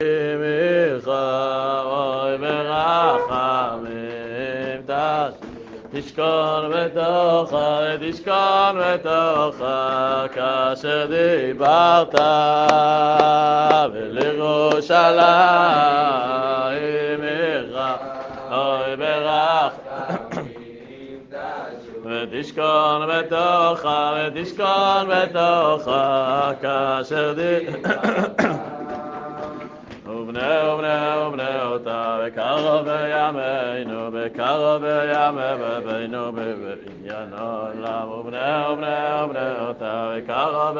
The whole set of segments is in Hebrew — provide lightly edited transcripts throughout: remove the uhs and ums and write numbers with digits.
אוי ברחמים תשכון בתוכה, תשכון בתוכה, כאשר דיברת ולירושלים עירך, אוי ברחמים ותשכון בתוכה, ותשכון בתוכה, כאשר דיברת ובנה אותה בקרוב בימינו, בקרוב בימינו בבניין העולם. ובנה אותה בקרוב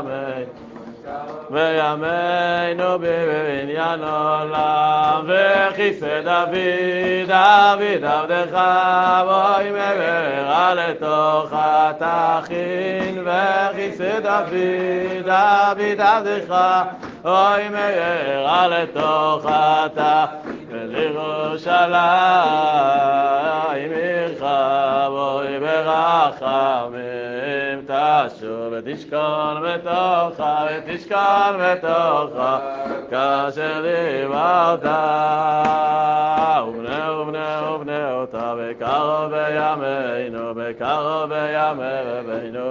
בימינו בבניין העולם. וכיסא דוד עבדך, בואי מהרה לתוך התכין. וכיסא דוד עבדך, אוי מהרה לתוך התא, ולירושלים עירך, בואי ברחמים תשוב, ותשכון בתוכה, ותשכון בתוכה, כאשר דיברת. ובנה אותה בקרוב בימינו, בקרוב בימינו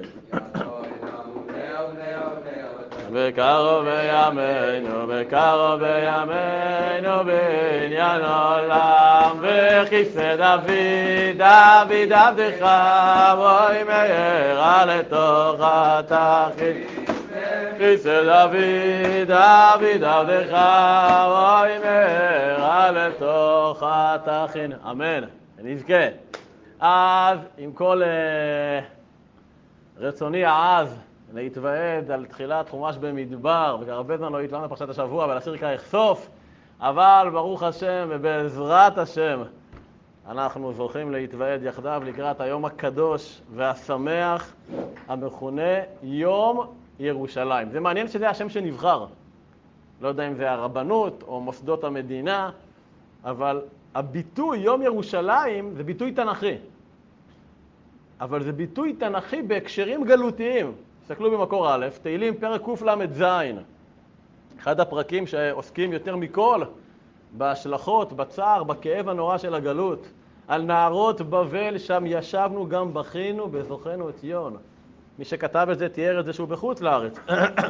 בקרוב בימינו, בקרוב בימינו בבניין העולם. וכיסא דוד עבדך, בואי מהרה לתוך התכין. כיסא דוד עבדך, בואי מהרה לתוך התכין. אמן. נזכה. אז עם כל רצוני העז להתוועד על תחילת חומש במדבר, והרבה זמן לא התלמדנו פרשת השבוע, ולהשאיר כיחשוף, אבל ברוך השם ובעזרת השם אנחנו זוכים להתוועד יחדיו לקראת היום הקדוש והשמח המכונה יום ירושלים. זה מעניין שזה השם שנבחר. לא יודע אם זה הרבנות או מוסדות המדינה, אבל הביטוי יום ירושלים זה ביטוי תנכי. אבל זה ביטוי תנכי בהקשרים גלותיים. תסתכלו במקור א', תהילים פרק קל"ז, אחד הפרקים שעוסקים יותר מכל בהשלכות, בצער, בכאב הנורא של הגלות. על נערות בבל שם ישבנו גם בכינו בזוכנו את ציון. מי שכתב את זה תיאר את זה שהוא בחוץ לארץ.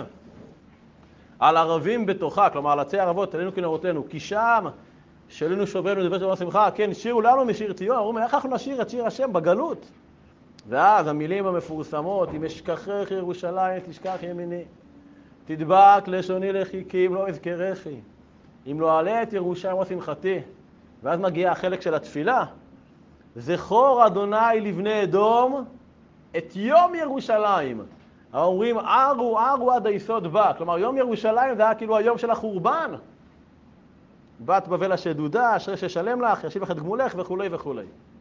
על ערבים בתוכה, כלומר על עצי ערבות תלינו כנרותינו, כי שם שלינו שובנו דבר של שמחה, כן, שירו לנו משיר ציון. אמרו, איך אנחנו נשיר את שיר השם בגלות? ואז המילים המפורסמות, אם אשכחך ירושלים תשכח ימיני, תדבק לשוני לחיכי אם לא אזכרכי, אם לא אעלה את ירושלים ושמחתי. ואז מגיע החלק של התפילה, זכור אדוני לבני אדום את יום ירושלים. אומרים ערו עד היסוד בא, כלומר יום ירושלים זה היה כאילו היום של החורבן. בת בבל השדודה, אשרי ששלם לך, ישיב לך את גמולך וכו' וכו'.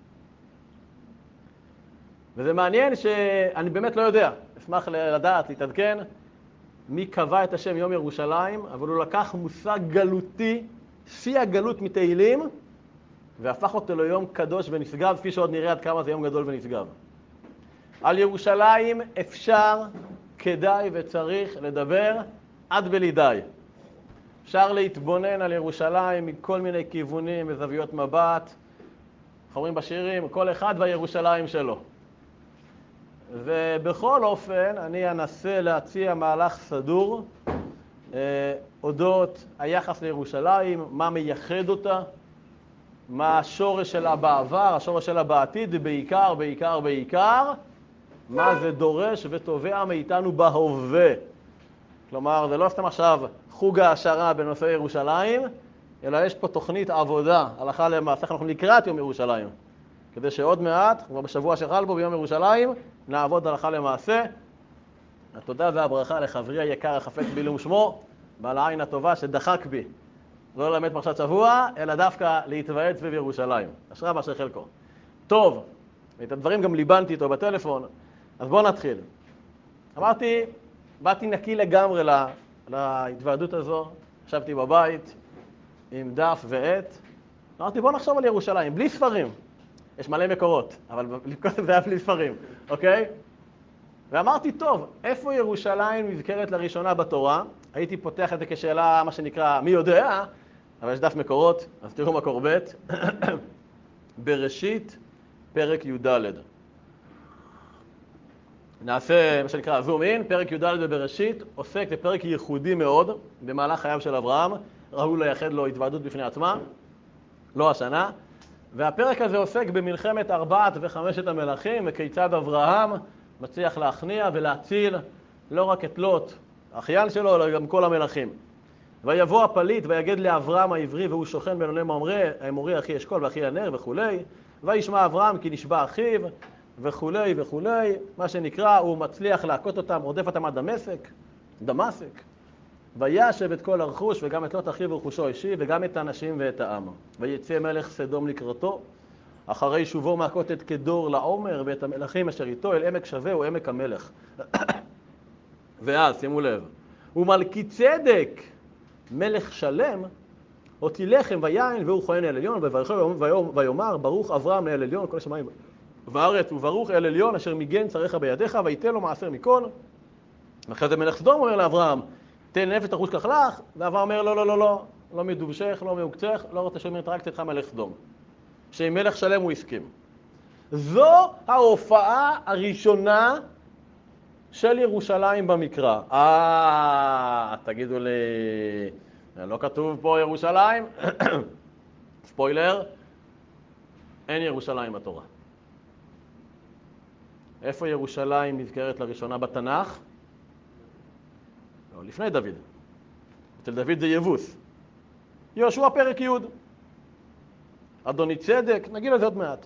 וזה מעניין שאני באמת לא יודע, אשמח לדעת, להתעדכן, מי קבע את השם יום ירושלים, אבל הוא לקח מושג גלותי, שיא הגלות מתהילים, והפך אותו ליום קדוש ונשגב, כפי שעוד נראה עד כמה זה יום גדול ונשגב. על ירושלים אפשר, כדאי וצריך לדבר עד בלי די. אפשר להתבונן על ירושלים מכל מיני כיוונים וזוויות מבט, אומרים בשירים, כל אחד והירושלים שלו. ובכל אופן אני אנסה להציע מהלך סדור אודות היחס לירושלים, מה מייחד אותה, מה השורש שלה בעבר, השורש שלה בעתיד, ובעיקר, מה זה דורש ותובע מאיתנו בהווה. כלומר, זה לא סתם עכשיו חוג העשרה בנושא ירושלים, אלא יש פה תוכנית עבודה, הלכה למעשה, אנחנו לקראת יום ירושלים. כדי שעוד מעט, כבר בשבוע שחל בו ביום ירושלים, נעבוד הלכה למעשה. התודה והברכה לחברי היקר החפץ בעילום שמו, בעל העין הטובה שדחק בי. לא ללמד פרשת שבוע, אלא דווקא להתוועד סביב ירושלים. אשריו ואשרי חלקו. טוב, את הדברים גם ליבנתי איתו בטלפון, אז בואו נתחיל. אמרתי, באתי נקי לגמרי להתוועדות הזו, ישבתי בבית עם דף ועט, אמרתי בואו נחשוב על ירושלים, בלי ספרים. יש מלא מקורות, אבל זה היה בלי ספרים, אוקיי? ואמרתי, טוב, איפה ירושלים נזכרת לראשונה בתורה? הייתי פותח את זה כשאלה, מה שנקרא, מי יודע, אבל יש דף מקורות, אז תראו מקור ב' בראשית, פרק י"ד. נעשה מה שנקרא זום אין, פרק י"ד בבראשית, עוסק בפרק ייחודי מאוד במהלך חייו של אברהם, ראוי לייחד לו התוועדות בפני עצמה, לא השנה, והפרק הזה עוסק במלחמת 4 ו5 המלכים, וכיצד אברהם מצליח להכניע ולהציל לא רק את לוט, האחיין שלו, אלא גם כל המלכים. ויבוא הפליט ויגד לאברהם העברי, והוא שוכן בין עוני האמורי אחי אשכול ואחי הנר וכולי, וישמע אברהם כי נשבע אחיו וכולי וכולי, מה שנקרא, הוא מצליח להכות אותם, רודף אותם עד דמשק, וישב את כל הרכוש וגם את לוט אחיו ורכושו אישי וגם את האנשים ואת העם. ויצא מלך סדום לקראתו, אחרי שובו מהכות את כדור לעומר ואת המלכים אשר איתו אל עמק שווה הוא עמק המלך. ואז, שימו לב, ומלכי צדק מלך שלם אותי לחם ויין והוא כהן אל עליון, ויאמר ברוך אברהם אל עליון כל השמיים וארץ, וברוך אל עליון אשר מיגן צריך בידיך, ויתן לו מעשר מכל. ואחרי זה מלך סדום אומר לאברהם, תן נפש תחוש כך לך, ואברהם אומר לא מדובשך, לא מעוקצך, לא רוצה שום אינטראקציה איתך מלך סדום. שעם מלך שלם הוא הסכים. זו ההופעה הראשונה של ירושלים במקרא. תגידו לי, לא כתוב פה ירושלים? ספוילר, אין ירושלים בתורה. איפה ירושלים נזכרת לראשונה בתנ"ך? לא, לפני דוד. אצל דוד זה יבוס. יהושע פרק י'. אדוני צדק, נגיד לזה עוד מעט.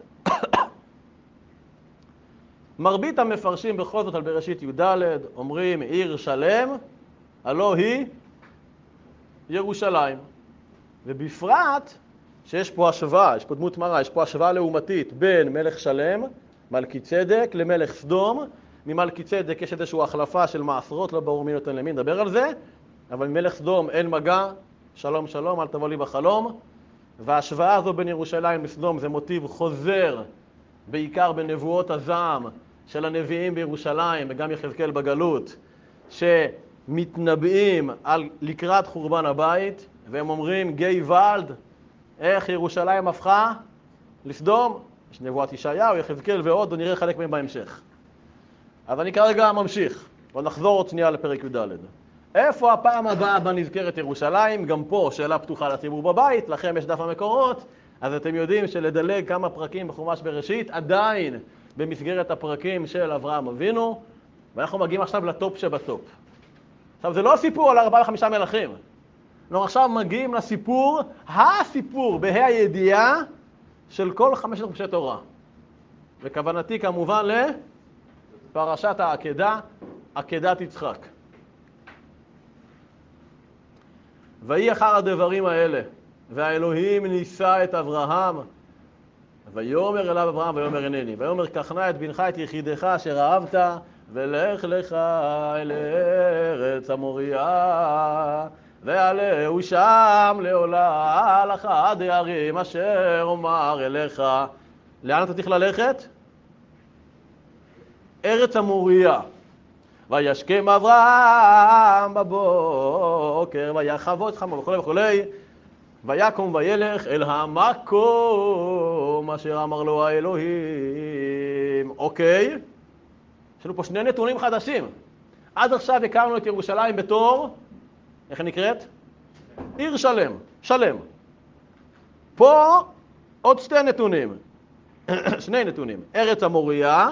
מרבית המפרשים בכל זאת על בראשית י"ד אומרים עיר שלם, הלא היא ירושלים. ובפרט שיש פה השוואה, יש פה דמות מראה, יש פה השוואה לעומתית בין מלך שלם, מלכי צדק, למלך סדום. ממלכי צדק יש איזושהי החלפה של מעשרות, לא ברור מי נותן למי, נדבר על זה. אבל ממלך סדום אין מגע, שלום שלום, אל תבוא לי בחלום. וההשוואה הזו בין ירושלים לסדום זה מוטיב חוזר, בעיקר בנבואות הזעם של הנביאים בירושלים, וגם יחזקאל בגלות, שמתנבאים על לקראת חורבן הבית, והם אומרים, גיא ולד, איך ירושלים הפכה לסדום? יש נבואת ישעיהו, יחזקאל ועוד, ונראה חלק מהם בהמשך. אז אני כרגע ממשיך, ונחזור עוד שנייה לפרק י"ד. איפה הפעם הבאה בה נזכרת ירושלים? גם פה שאלה פתוחה לציבור בבית, לכם יש דף המקורות, אז אתם יודעים שלדלג כמה פרקים בחומש בראשית, עדיין במסגרת הפרקים של אברהם אבינו, ואנחנו מגיעים עכשיו לטופ שבטופ. עכשיו זה לא סיפור על 4 ו5 מלכים, אנחנו עכשיו מגיעים לסיפור, הסיפור בה"א הידיעה של כל 5 חומשי תורה. וכוונתי כמובן לפרשת העקדה, עקדת יצחק. ויהי אחר הדברים האלה, והאלוהים ניסה את אברהם, ויאמר אליו אברהם, ויאמר הנני, ויאמר קח נא את בנך את יחידך אשר אהבת, ולך לך אל ארץ המוריה, ועלהו שם לעולה לך עד הערים אשר אומר אליך. לאן אתה צריך ללכת? ארץ המוריה. וישכם אברהם בבוקר, ויחבוט חמו וכו' וכו', ויקום וילך אל המקום אשר אמר לו האלוהים. אוקיי, יש לנו פה 2 נתונים חדשים. עד עכשיו הכרנו את ירושלים בתור, איך היא נקראת? עיר שלם, שלם. פה עוד 2 נתונים, 2 נתונים, ארץ המוריה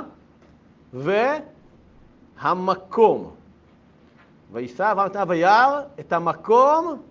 והמקום. ויסע אברהם את אב היער, את המקום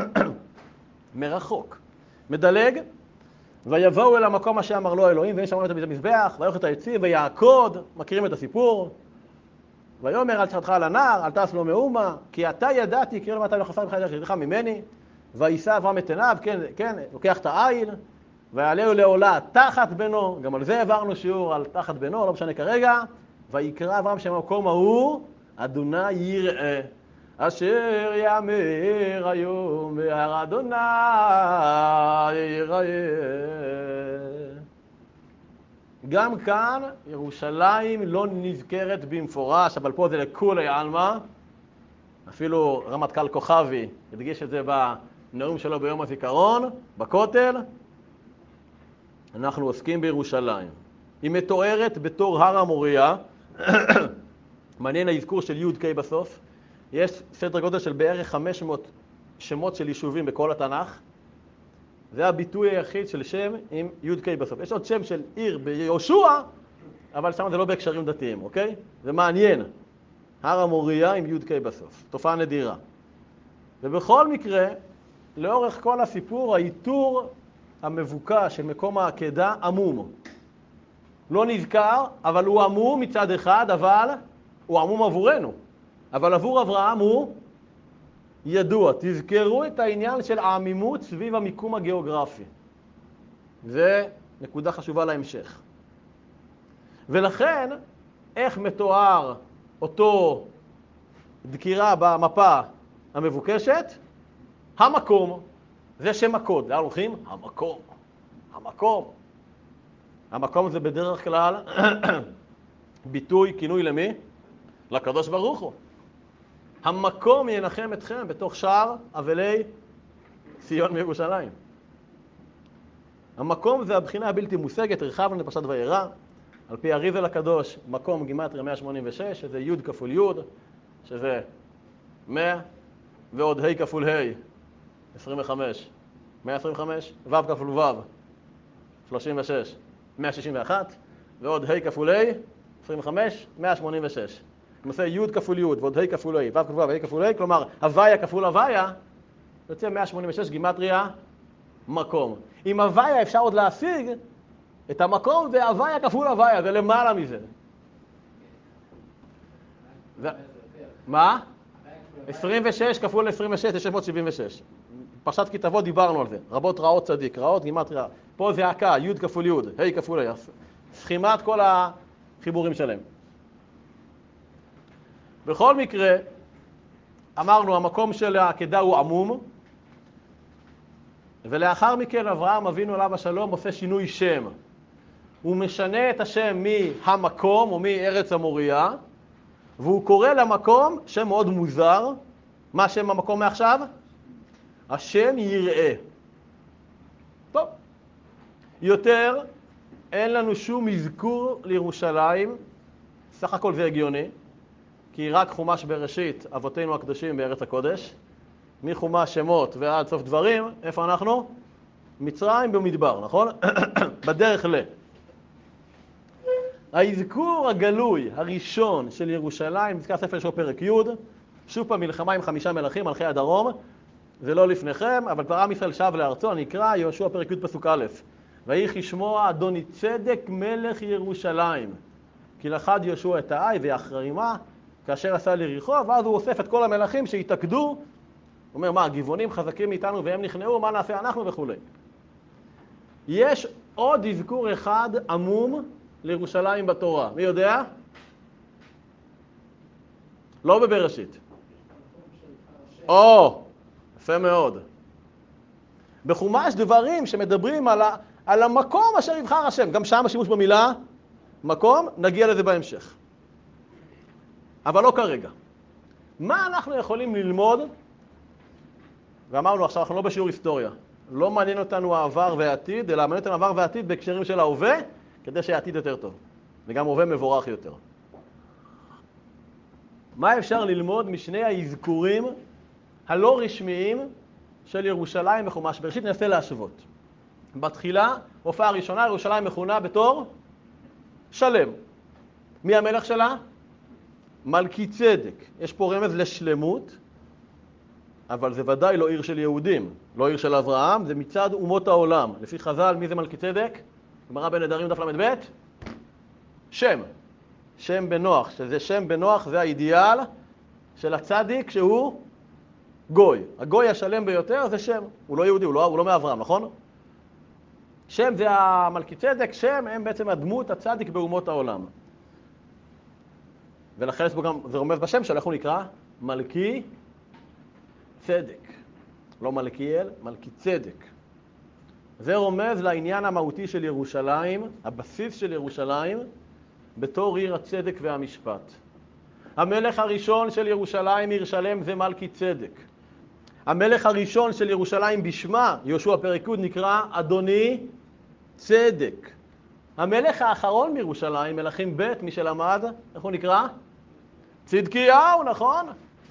מרחוק. מדלג, ויבואו אל המקום אשר אמר לו האלוהים, ויש שם את המזבח, ויאכל את העצים, ויעקוד, מכירים את הסיפור. ויאמר אל תשחתך על הנער, אל תעש לו מאומה, כי אתה ידעתי, קרא למטה לחפר ממך יחידך ממני. וישא אברהם את עיניו, כן, לוקח את העין, ויעלהו לעולה תחת בנו, גם על זה העברנו שיעור על תחת בנו, לא משנה כרגע. ויקרא אברהם שם המקום ההוא, אדוני יראה, אשר יאמר היום בהר אדוני יראה. גם כאן ירושלים לא נזכרת במפורש, אבל פה זה לכולי עלמא. אפילו רמטכ"ל כוכבי הדגיש את זה בנאום שלו ביום הזיכרון, בכותל. אנחנו עוסקים בירושלים. היא מתוארת בתור הר המוריה. מעניין האזכור של י' ק' בסוף. יש סדר גודל של בערך 500 שמות של יישובים בכל התנ"ך. זה הביטוי היחיד של שם עם י' ק' בסוף. יש עוד שם של עיר ביהושע, אבל שם זה לא בהקשרים דתיים, אוקיי? זה מעניין. הר המוריה עם י' ק' בסוף. תופעה נדירה. ובכל מקרה, לאורך כל הסיפור, האיתור המבוקש של מקום העקדה עמום. לא נזכר, אבל הוא עמום מצד אחד, אבל הוא עמום עבורנו. אבל עבור אברהם הוא ידוע. תזכרו את העניין של העמימות סביב המיקום הגיאוגרפי. זה נקודה חשובה להמשך. ולכן, איך מתואר אותו דקירה במפה המבוקשת? המקום. זה שם הקוד. לאן הולכים? המקום. המקום. המקום זה בדרך כלל ביטוי, כינוי למי? לקדוש ברוך הוא. המקום ינחם אתכם בתוך שער אבלי ציון מירושלים. המקום זה הבחינה הבלתי מושגת, הרחבנו לפרשת וירא. על פי אריזל הקדוש, מקום גימטריה 186, שזה י' כפול י', שזה 100, ועוד ה' כפול ה', 25, 125, ו' כפול ו', 36, 161, ועוד ה' כפול ה', 25, 186. נושא י' כפול י' ועוד ה' כפול ה', ו' כפול ו', ה' כפול ה', כלומר, הוויה כפול הוויה, יוצא 186 גימטריה מקום. עם הוויה אפשר עוד להשיג את המקום, זה הוויה כפול הוויה, זה למעלה מזה. מה? 26 כפול 26 זה 676. פרשת כי תבוא דיברנו על זה. רבות רעות צדיק, רעות גימטריה. פה זה הקה, י' כפול י', ה' כפול ה'. סכימת כל החיבורים שלהם. בכל מקרה, אמרנו, המקום של העקדה הוא עמום, ולאחר מכן אברהם אבינו עליו השלום עושה שינוי שם. הוא משנה את השם מהמקום או מארץ המוריה, והוא קורא למקום שם מאוד מוזר. מה שם המקום מעכשיו? השם יראה. טוב. יותר אין לנו שום אזכור לירושלים, סך הכל זה הגיוני, כי רק חומש בראשית, אבותינו הקדושים בארץ הקודש, מחומש שמות ועד סוף דברים, איפה אנחנו? מצרים במדבר, נכון? בדרך ל. האזכור הגלוי הראשון של ירושלים, נזכר ספר שלו פרק י', שוב פעם מלחמה עם 5 מלכים, מלכי הדרום, זה לא לפניכם, אבל כבר עם ישראל שב לארצו, נקרא יהושע פרק י' פסוק א', ויהי כשמוע אדוני צדק מלך ירושלים, כי לכד יהושע את העי ויחרימה, כאשר עשה ליריחו, ואז הוא אוסף את כל המלכים שהתאגדו, הוא אומר, מה, הגבעונים חזקים מאיתנו והם נכנעו, מה נעשה אנחנו וכו'. יש עוד אזכור אחד עמום לירושלים בתורה. מי יודע? לא בבראשית. יפה מאוד. בחומש דברים שמדברים על המקום אשר יבחר השם. גם שם השימוש במילה מקום, נגיע לזה בהמשך. אבל לא כרגע. מה אנחנו יכולים ללמוד? ואמרנו עכשיו, אנחנו לא בשיעור היסטוריה. לא מעניין אותנו העבר והעתיד, אלא מעניין אותנו העבר והעתיד בהקשרים של ההווה, כדי שהעתיד יותר טוב. וגם הווה מבורך יותר. מה אפשר ללמוד משני האזכורים הלא רשמיים של ירושלים בחומש בראשית? ננסה להשוות. בתחילה, הופעה הראשונה, ירושלים מכונה בתור שלם. מי המלך שלה? מלכי צדק. יש פה רמז לשלמות, אבל זה ודאי לא עיר של יהודים, לא עיר של אברהם, זה מצד אומות העולם. לפי חז"ל, מי זה מלכי צדק? גמרא בנדרים דף ל"ב? שם. שם בנוח, שזה שם בנוח, זה האידיאל של הצדיק שהוא גוי. הגוי השלם ביותר זה שם. הוא לא יהודי, הוא לא מאברהם, נכון? שם זה המלכי צדק, שם הם בעצם הדמות הצדיק באומות העולם. ולכן יש בו גם, זה רומז בשם שלו, איך הוא נקרא? מלכי צדק. לא מלכיאל, מלכי צדק. זה רומז לעניין המהותי של ירושלים, הבסיס של ירושלים, בתור עיר הצדק והמשפט. המלך הראשון של ירושלים, עיר שלם, זה מלכי צדק. המלך הראשון של ירושלים בשמה, יהושע פרק י', נקרא אדוני צדק. המלך האחרון מירושלים, מלכים ב', מי שלמד, איך הוא נקרא? צדקיהו, נכון?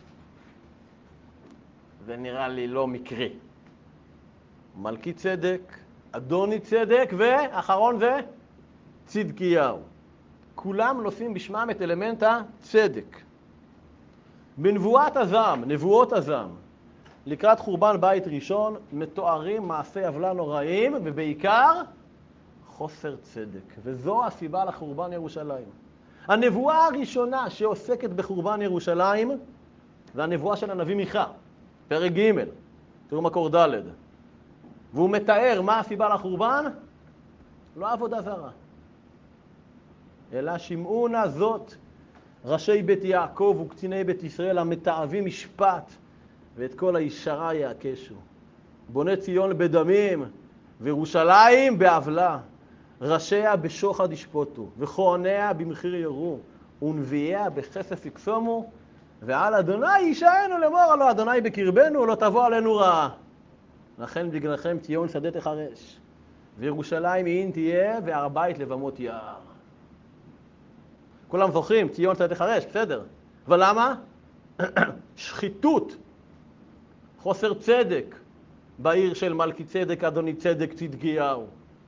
זה נראה לי לא מקרי. מלכי צדק, אדוני צדק, ואחרון זה צדקיהו. כולם נושאים בשמם את אלמנט הצדק. בנבואת הזעם, נבואות הזעם, לקראת חורבן בית ראשון, מתוארים מעשי עוולה נוראים, ובעיקר חוסר צדק. וזו הסיבה לחורבן ירושלים. הנבואה הראשונה שעוסקת בחורבן ירושלים, זה הנבואה של הנביא מיכה, פרק ג', תראו מקור ד'. והוא מתאר מה הסיבה לחורבן? לא עבודה זרה, אלא שמעו נא זאת ראשי בית יעקב וקציני בית ישראל המתעבים משפט, ואת כל הישרה יעקשו. בוני ציון בדמים, וירושלים בעוולה. ראשיה בשוחד ישפוטו, וכהניה במחיר יורו, ונביאיה בכסף יקסומו, ועל אדוני יישענו לאמור, הלא אדוני בקרבנו, לא תבוא עלינו רעה. לכן בגללכם ציון שדה תחרש, וירושלים עין תהיה, והר בית לבמות יער. כולם זוכרים, ציון שדה תחרש, בסדר. אבל למה? שחיתות, חוסר צדק בעיר של מלכי צדק, אדוני צדק, צדקיהו.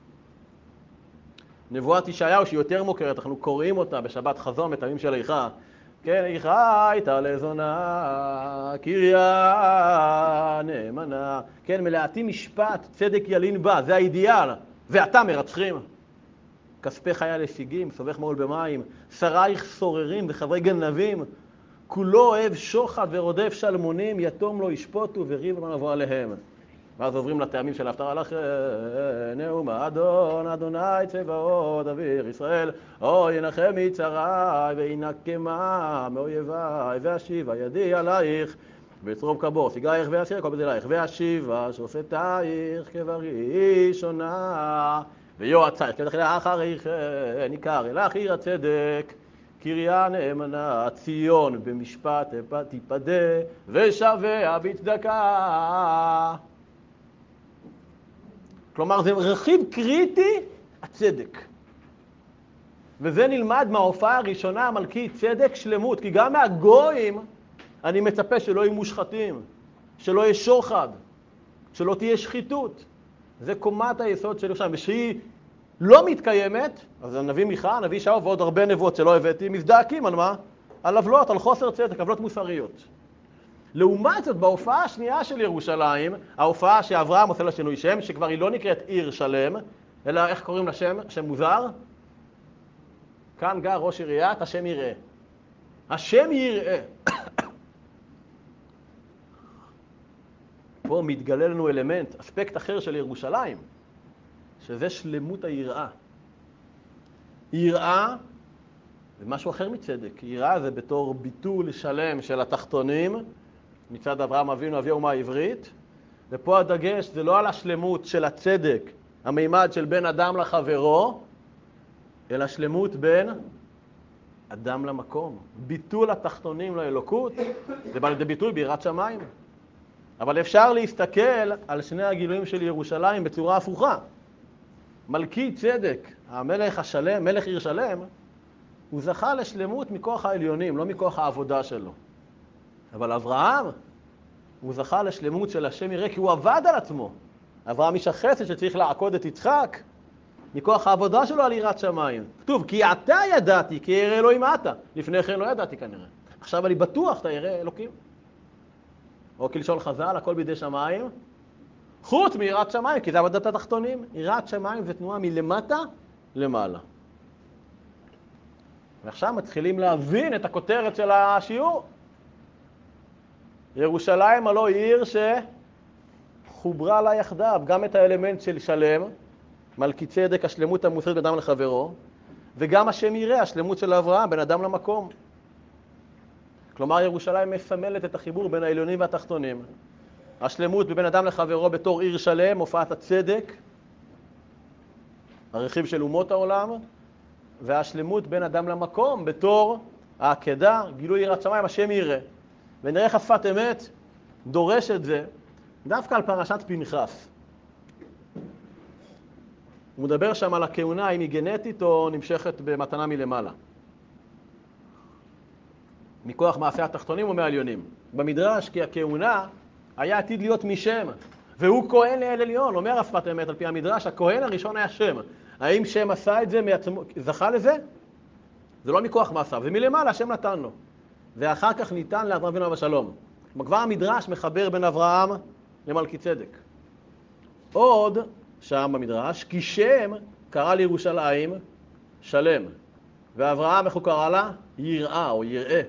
נבואת ישעיהו שהיא יותר מוכרת, אנחנו קוראים אותה בשבת חזון, מטעמים של איכה. כן, איכה הייתה לזונה, קריה נאמנה. כן, מלאתי משפט, צדק ילין בה, זה האידיאל. ואתה מרצחים. כספי חיה לשיגים, סובך מעול במים, שרייך סוררים וחברי גנבים. כולו אוהב שוחד ורודף שלמונים, יתום לא ישפוטו וריב לא נבוא עליהם. ואז עוברים לטעמים של ההפטרה לכן, נאום אדון, אדוני צבאות, אביר ישראל, אוי ינחם מצרי וינקמה מאויבי, ואשיבה ידי עלייך, וצרוב כבור, סיגייך ואסיר כל בדלייך, ואשיבה שופטייך כבראשונה, ויועצייך כתחילה אחריך, ניכר אלך עיר הצדק, קריה נאמנה, ציון במשפט תיפדה, ושביה בצדקה. כלומר, זה רכיב קריטי, הצדק. וזה נלמד מההופעה הראשונה, המלכי צדק, שלמות. כי גם מהגויים אני מצפה שלא יהיו מושחתים, שלא יהיה שוחד, שלא תהיה שחיתות. זה קומת היסוד של ירושלים. ושהיא לא מתקיימת, אז הנביא מיכה, הנביא ישעיהו ועוד הרבה נבואות שלא הבאתי, מזדעקים על מה? על עוולות, על חוסר צדק, עוולות מוסריות. לעומת זאת, בהופעה השנייה של ירושלים, ההופעה שאברהם עושה לה שינוי שם, שכבר היא לא נקראת עיר שלם, אלא איך קוראים לשם? שם מוזר? כאן גר ראש עיריית, השם יראה. השם יראה. פה מתגלה לנו אלמנט, אספקט אחר של ירושלים, שזה שלמות היראה. יראה זה משהו אחר מצדק. יראה זה בתור ביטול שלם של התחתונים, מצד אברהם אבינו, אבי האומה העברית, ופה הדגש זה לא על השלמות של הצדק, המימד של בין אדם לחברו, אלא שלמות בין אדם למקום. ביטול התחתונים לאלוקות, זה בא לידי ביטוי ביראת שמיים. אבל אפשר להסתכל על שני הגילויים של ירושלים בצורה הפוכה. מלכי צדק, המלך השלם, מלך עיר שלם, הוא זכה לשלמות מכוח העליונים, לא מכוח העבודה שלו. אבל אברהם, הוא זכה לשלמות של השם יראה, כי הוא עבד על עצמו. אברהם איש החסד שצריך לעקוד את יצחק, מכוח העבודה שלו על יראת שמיים. כתוב, כי אתה ידעתי, כי ירא אלוהים אתה. לפני כן לא ידעתי כנראה. עכשיו אני בטוח, אתה ירא אלוקים. או כלשון חז"ל, הכל בידי שמיים. חוץ מיראת שמיים, כי זה עבודת התחתונים. יראת שמיים זה תנועה מלמטה למעלה. ועכשיו מתחילים להבין את הכותרת של השיעור. ירושלים הלא היא עיר שחוברה לה יחדיו, גם את האלמנט של שלם, מלכי צדק, השלמות המוסרית בין אדם לחברו, וגם השם יראה, השלמות של אברהם, בין אדם למקום. כלומר, ירושלים מסמלת את החיבור בין העליונים והתחתונים. השלמות בין אדם לחברו בתור עיר שלם, הופעת הצדק, הרכיב של אומות העולם, והשלמות בין אדם למקום בתור העקדה, גילוי יראת שמיים, השם יראה. ונראה איך השפת אמת דורש את זה דווקא על פרשת פנחס. הוא מדבר שם על הכהונה, אם היא גנטית או נמשכת במתנה מלמעלה. מכוח מעשה התחתונים או מהעליונים. במדרש, כי הכהונה היה עתיד להיות משם, והוא כהן לאל עליון. אומר השפת אמת על פי המדרש, הכהן הראשון היה שם. האם שם עשה את זה, זכה לזה? זה לא מכוח מעשיו, זה מלמעלה, השם נתן לו. ואחר כך ניתן לאברהם אבינו עליו השלום. כבר המדרש מחבר בין אברהם למלכי צדק. עוד שם במדרש, כי שם קרא לירושלים שלם. ואברהם, איך הוא קרא לה? יראה או יראה.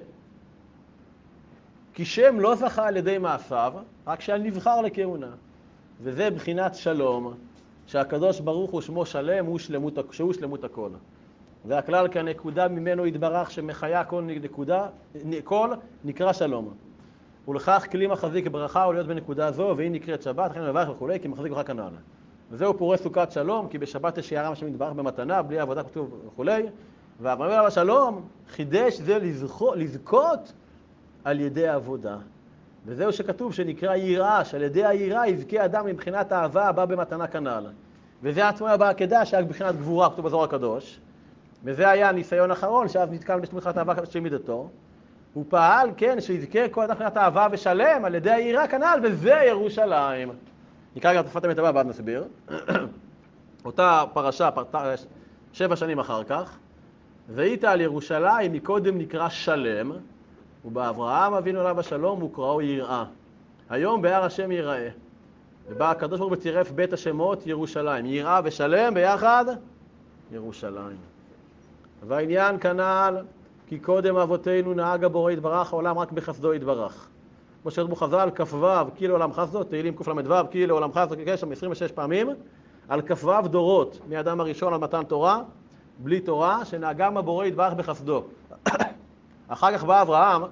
כי שם לא זכה על ידי מעשיו, רק שעל נבחר לכהונה. וזה בחינת שלום, שהקדוש ברוך הוא שמו שלם, שהוא שלמות הכל. והכלל כנקודה ממנו יתברך שמחיה כל נקרא שלום. ולכך כלי מחזיק ברכה הוא להיות בנקודה זו, והיא נקראת שבת, לכן מברך וכו', כי מחזיק ברכה כנעלה. וזהו פורה סוכת שלום, כי בשבת יש שיערם השם יתברך במתנה, בלי עבודה כתוב וכו'. ואברהם עליו השלום חידש זה לזכות על ידי העבודה. וזהו שכתוב שנקרא יראה, שעל ידי היראה יזכה אדם מבחינת האהבה הבא במתנה כנעלה. וזה עצמו היה בעקדה שהיה בבחינת גבורה, כתוב בזוהר הקדוש. וזה היה הניסיון האחרון, שאז נתקל בשמחת האהבה של מידתו. הוא פעל, כן, שיזכה כל אדם מבחינת האהבה ושלם על ידי היראה כנעל, וזה ירושלים. נקרא גם תקופת אמת הבאה, ועד נסביר. אותה פרשה, 7 שנים אחר כך. והיית על ירושלים, מקודם נקרא שלם, ובאברהם אבינו עליו השלום הוא קראו יראה. היום בהר השם יראה. ובא הקדוש ברוך הוא בצירף בית השמות ירושלים. יראה ושלם ביחד, ירושלים. והעניין כנ"ל, כי קודם אבותינו נהג הבורא יתברך העולם רק בחסדו יתברך. כמו שכתבו חז"ל, כ"ו כי לעולם חסדו, תהילים קל"ו כי לעולם חסדו, יש שם 26 פעמים, על כ"ו דורות, מאדם הראשון על מתן תורה, בלי תורה, שנהגם הבורא יתברך בחסדו. אחר כך בא אברהם,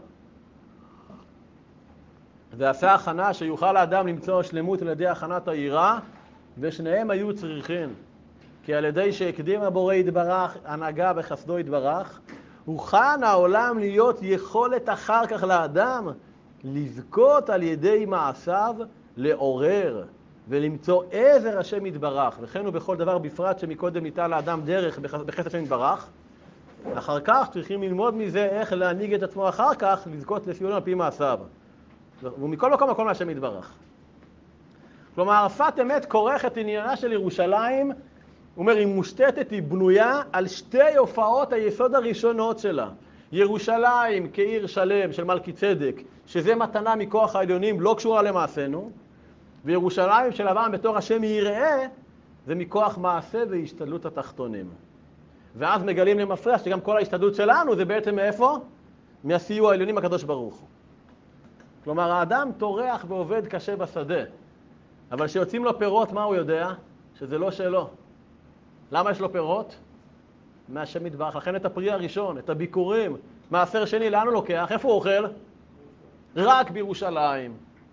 ועשה הכנה שיוכל האדם למצוא שלמות על ידי הכנת היראה, ושניהם היו צריכים. כי על ידי שהקדים הבורא יתברך, הנהגה בחסדו יתברך, הוכן העולם להיות יכולת אחר כך לאדם, לזכות על ידי מעשיו לעורר, ולמצוא עזר השם יתברך. וכן הוא בכל דבר בפרט שמקודם ניתן לאדם דרך בחסד השם יתברך. אחר כך צריכים ללמוד מזה איך להנהיג את עצמו אחר כך, לזכות לציון על פי מעשיו. ומכל מקום הכל מהשם יתברך. כלומר, שפת אמת כורך את עניינה של ירושלים, הוא אומר, היא מושתתת, היא בנויה על שתי הופעות היסוד הראשונות שלה. ירושלים כעיר שלם של מלכי צדק, שזה מתנה מכוח העליונים, לא קשורה למעשינו, וירושלים של אברהם בתור השם יראה, זה מכוח מעשה והשתדלות התחתונים. ואז מגלים למפרע שגם כל ההשתדלות שלנו זה בעצם מאיפה? מהסיוע העליונים הקדוש ברוך הוא. כלומר, האדם טורח ועובד קשה בשדה, אבל כשיוצאים לו פירות, מה הוא יודע? שזה לא שלו. למה יש לו פירות? מהשם יתברך. לכן את הפרי הראשון, את הביקורים, מעשר שני, לאן הוא לוקח? איפה הוא אוכל? רק בירושלים.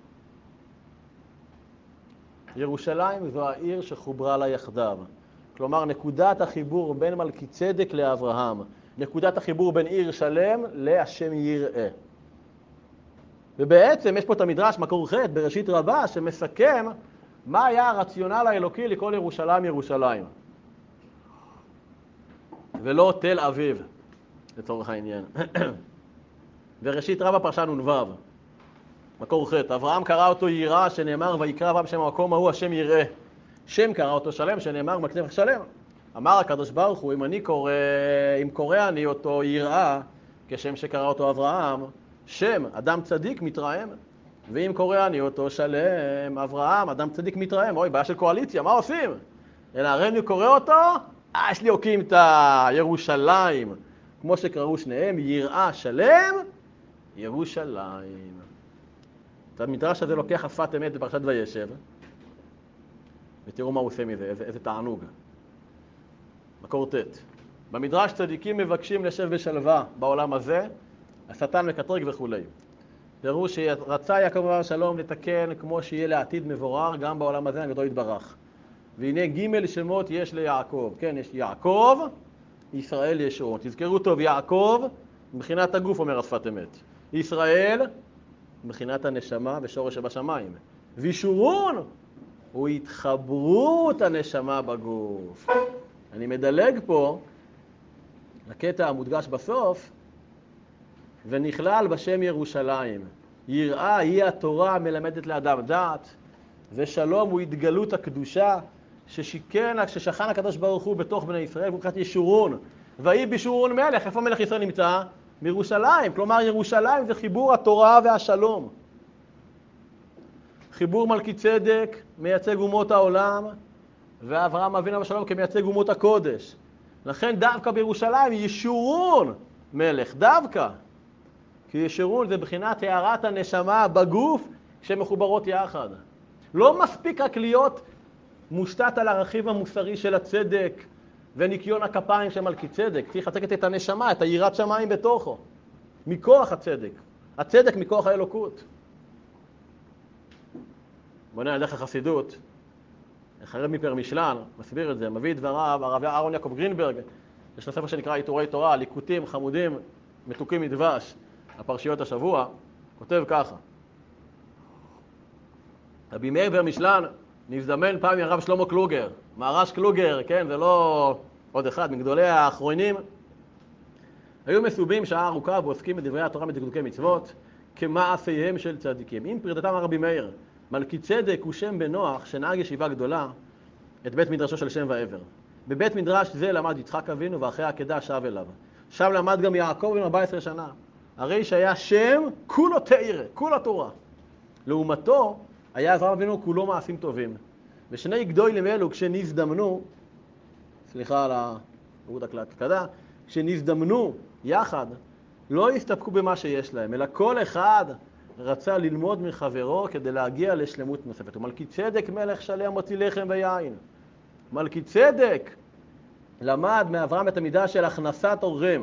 ירושלים זו העיר שחוברה לה יחדיו. כלומר, נקודת החיבור בין מלכי צדק לאברהם. נקודת החיבור בין עיר שלם להשם יראה. ובעצם יש פה את המדרש מקור ח' בראשית רבה שמסכם מה היה הרציונל האלוקי לקרוא לירושלים ירושלים. ולא תל אביב, לצורך העניין. בראשית רבה פרשה נ"ו, מקור ח' אברהם קרא אותו יראה שנאמר ויקרא אברהם שם המקום ההוא השם יראה. שם קרא אותו שלם שנאמר מקצף שלם. אמר הקדוש ברוך הוא אם קורא אני אותו יראה כשם שקרא אותו אברהם, שם אדם צדיק מתרעם. ואם קורא אני אותו שלם אברהם אדם צדיק מתרעם. אוי, בעיה של קואליציה, מה עושים? אלא הרי אני קורא אותו, יש לי הוקים את ירושלים. כמו שקראו שניהם, יראה שלם, ירושלים. את המדרש הזה לוקח שפת אמת בפרשת וישב, ותראו מה הוא עושה מזה, איזה תענוג. מקור ט' במדרש צדיקים מבקשים לשב בשלווה בעולם הזה, השטן מקטרג וכו'. תראו שרצה יעקב אבינו שלום לתקן כמו שיהיה לעתיד מבורר גם בעולם הזה הגדול יתברך. והנה ג' שמות יש ליעקב. כן, יש יעקב, ישראל ישוע. תזכרו טוב, יעקב מבחינת הגוף, אומר השפת אמת. ישראל, מבחינת הנשמה ושורש שבשמיים. וישורון הוא התחברות הנשמה בגוף. אני מדלג פה לקטע המודגש בסוף, ונכלל בשם ירושלים. יראה היא התורה המלמדת לאדם דעת, ושלום הוא התגלות הקדושה ששכן הקדוש ברוך הוא בתוך בני ישראל, הוא קראת ישורון. ויהי בישורון מלך. איפה מלך ישראל נמצא? מירושלים. כלומר ירושלים זה חיבור התורה והשלום. חיבור מלכי צדק מייצג אומות העולם, ואברהם אבינו בשלום כמייצג אומות הקודש. לכן דווקא בירושלים ישורון מלך, דווקא. כי ישורון זה בחינת הערת הנשמה בגוף כשמחוברות יחד. לא מספיק רק להיות מושתת על הרכיב המוסרי של הצדק וניקיון הכפיים של מלכי צדק. צריך לתקת את הנשמה, את היראת שמיים בתוכו. מכוח הצדק. הצדק מכוח האלוקות. בונה על דרך החסידות. הרב מפר משלן מסביר את זה, מביא את דבריו, הרב אהרון יעקב גרינברג. יש לו ספר שנקרא עיטורי תורה, ליקוטים חמודים, מתוקים מדבש, הפרשיות השבוע, כותב ככה. רבי מאיר בר משלן נזדמן פעם עם הרב שלמה קלוגר, מהר"ש קלוגר, כן, זה לא עוד אחד, מגדולי האחרונים. היו מסובים שעה ארוכה ועוסקים בדברי התורה מדקדוקי מצוות, כמעשיהם של צדיקים. עם פרידתם הרבי מאיר, מלכי צדק הוא שם בנוח שנהג ישיבה גדולה את בית מדרשו של שם ועבר. בבית מדרש זה למד יצחק אבינו ואחרי העקדה שב אליו. שם למד גם יעקב בן 14 שנה. הרי שהיה שם כולו תורה, כולו תורה. לעומתו היה אברהם אבינו כולו מעשים טובים. ושני גדולים אלו כשנזדמנו, סליחה על הפירוט הקלדה, כשנזדמנו יחד, לא הסתפקו במה שיש להם, אלא כל אחד רצה ללמוד מחברו כדי להגיע לשלמות נוספת. ומלכי צדק מלך שלם מוציא לחם ויין. מלכי צדק למד מאברהם את המידה של הכנסת אורם.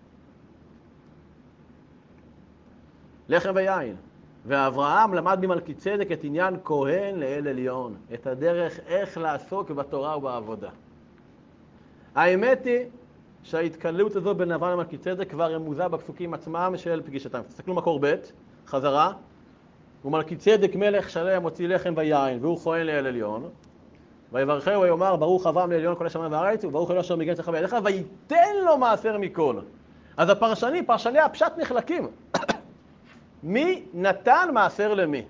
לחם ויין. ואברהם למד ממלכי צדק את עניין כהן לאל עליון. את הדרך איך לעסוק בתורה ובעבודה. האמת היא שההתקלות הזו בין אברהם למלכי צדק כבר רמוזה בפסוקים עצמם של פגישתם. תסתכלו מקור ב' חזרה. ומלכי צדק מלך שלם מוציא לחם ויין והוא כהן לאל עליון. ויברכהו ויאמר ברוך אברהם לעליון כל השמיים והארץ וברוך אלוהים אשר מגן צלך בידיך וייתן לו מעשר מכל. אז פרשני הפשט נחלקים. מי נתן מעשר למי?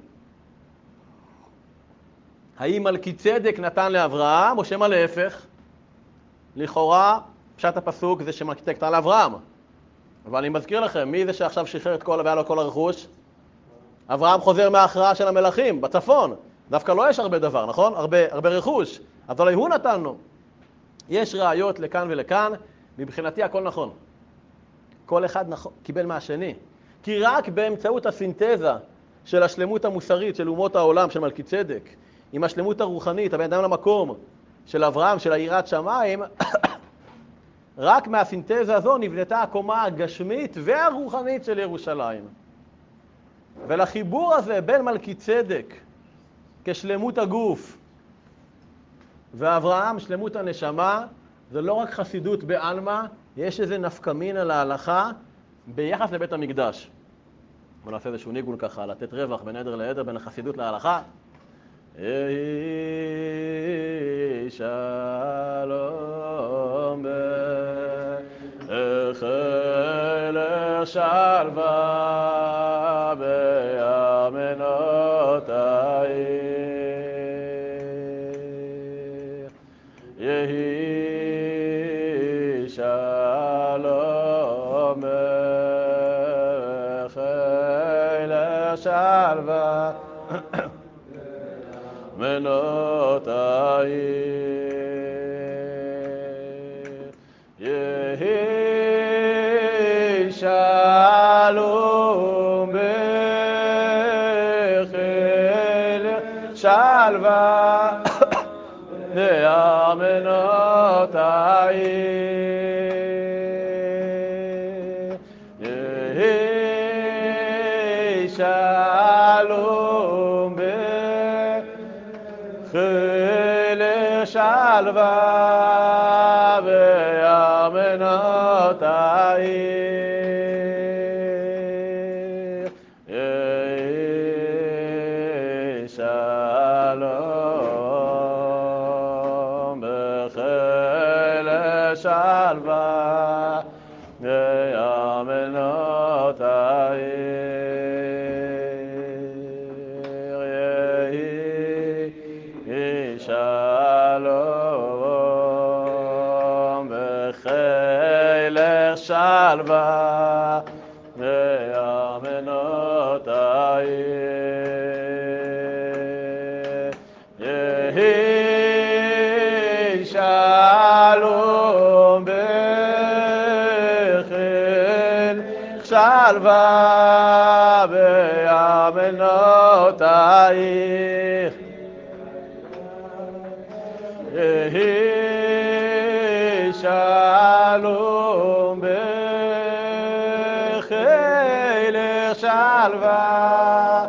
האם מלכי צדק נתן לאברהם או שמא להפך? לכאורה פשט הפסוק זה שמלכי צדק נתן לאברהם. אבל אני מזכיר לכם, מי זה שעכשיו שחרר את כל והיה לו כל הרכוש? אברהם חוזר מההכרעה של המלכים בצפון. דווקא לא יש הרבה דבר, נכון? הרבה רכוש. אז אולי הוא נתן לו. יש ראיות לכאן ולכאן. מבחינתי הכל נכון. כל אחד קיבל מהשני. כי רק באמצעות הסינתזה של השלמות המוסרית של אומות העולם של מלכי צדק, עם השלמות הרוחנית, הבן אדם למקום של אברהם, של היראת שמיים, רק מהסינתזה הזו נבנתה הקומה הגשמית והרוחנית של ירושלים. ולחיבור הזה בין מלכי צדק כשלמות הגוף ואברהם שלמות הנשמה, זה לא רק חסידות בעלמא, יש איזה נפקמינה להלכה ביחס לבית המקדש. בוא נעשה איזשהו ניגון ככה, לתת רווח בין עדר לעדר, בין החסידות להלכה. יהי שלום בחילך שלווה בארמנותייך. יהי שלום בחילך שלווה בארמנותייך. יהי שלום בחילך שלווה בארמנותייך. יהי שלום בחילך שלווה בארמנותייך. שלווה ויאמנות העיר יהי שלום וחילך שלווה ויאמנות העיר יהי שלום וחילך שלווה ויאמנות העיר יהי שלום בחילך שלווה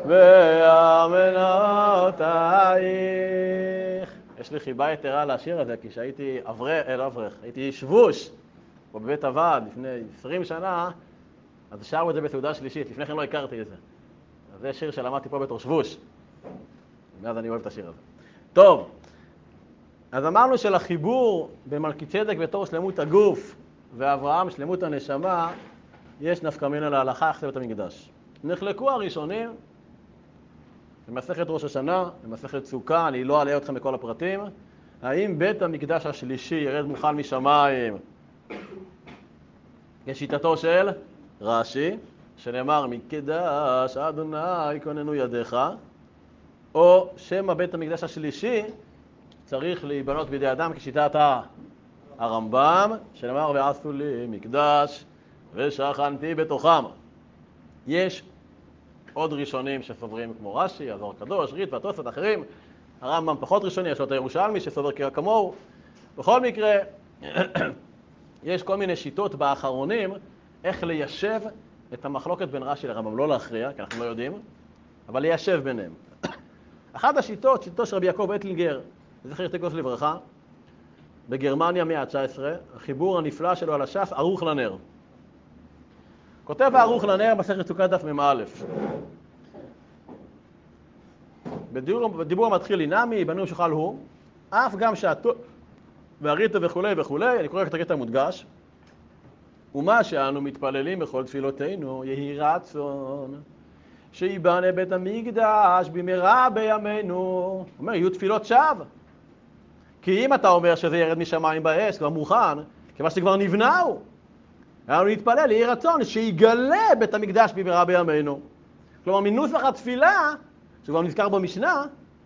ויאמנות העיר. יש לי חיבה יתרה לשיר הזה, כי כשהייתי הייתי שבוש פה בבית הוועד לפני 20 שנה, אז שרו את זה בסעודה שלישית, לפני כן לא הכרתי את זה. אז זה שיר שלמדתי פה בתור שבוש, מאז אני אוהב את השיר הזה. טוב, אז אמרנו שלחיבור במלכיצדק בתור שלמות הגוף ואברהם שלמות הנשמה יש נפקא מינה להלכה יחסי בית המקדש. נחלקו הראשונים במסכת ראש השנה, במסכת סוכה, אני לא אעלה אתכם בכל הפרטים, האם בית המקדש השלישי ירד מוכן משמיים כשיטתו של רש"י, שנאמר מקדש אדוני כוננו ידיך, או שמא בית המקדש השלישי צריך להיבנות בידי אדם כשיטת הרמב"ם, שנאמר ועשו לי מקדש ושכנתי בתוכם. יש עוד ראשונים שסוברים כמו רש"י, הזוהר הקדוש, רי"ת והתוספות אחרים. הרמב"ם פחות ראשוני, יש לו את הירושלמי שסובר כמוהו. בכל מקרה, יש כל מיני שיטות באחרונים איך ליישב את המחלוקת בין רש"י לרמב"ם, לא להכריע, כי אנחנו לא יודעים, אבל ליישב ביניהם. אחת השיטות, שיטתו של רבי יעקב אטלינגר, זכר צדיק לברכה, בגרמניה מאה ה-19, החיבור הנפלא שלו על הש"ס, ערוך לנר. כותב הערוך לנר מסכת סוכה דף מ"א. בדיבור המתחיל אינמי, בנו שחל הוא, אף גם שעתו והריתו וכולי וכולי, אני קורא את הקטע המודגש, ומה שאנו מתפללים בכל תפילותינו, יהי רצון שיבנה בית המקדש במהרה בימינו. הוא אומר, יהיו תפילות שווא. כי אם אתה אומר שזה ירד משמיים באש, כבר מוכן, כיוון שזה כבר נבנה הוא. אנו נתפלל, יהי רצון שיגלה בית המקדש במהרה בימינו. כלומר, מנוסח התפילה, שכבר נזכר במשנה,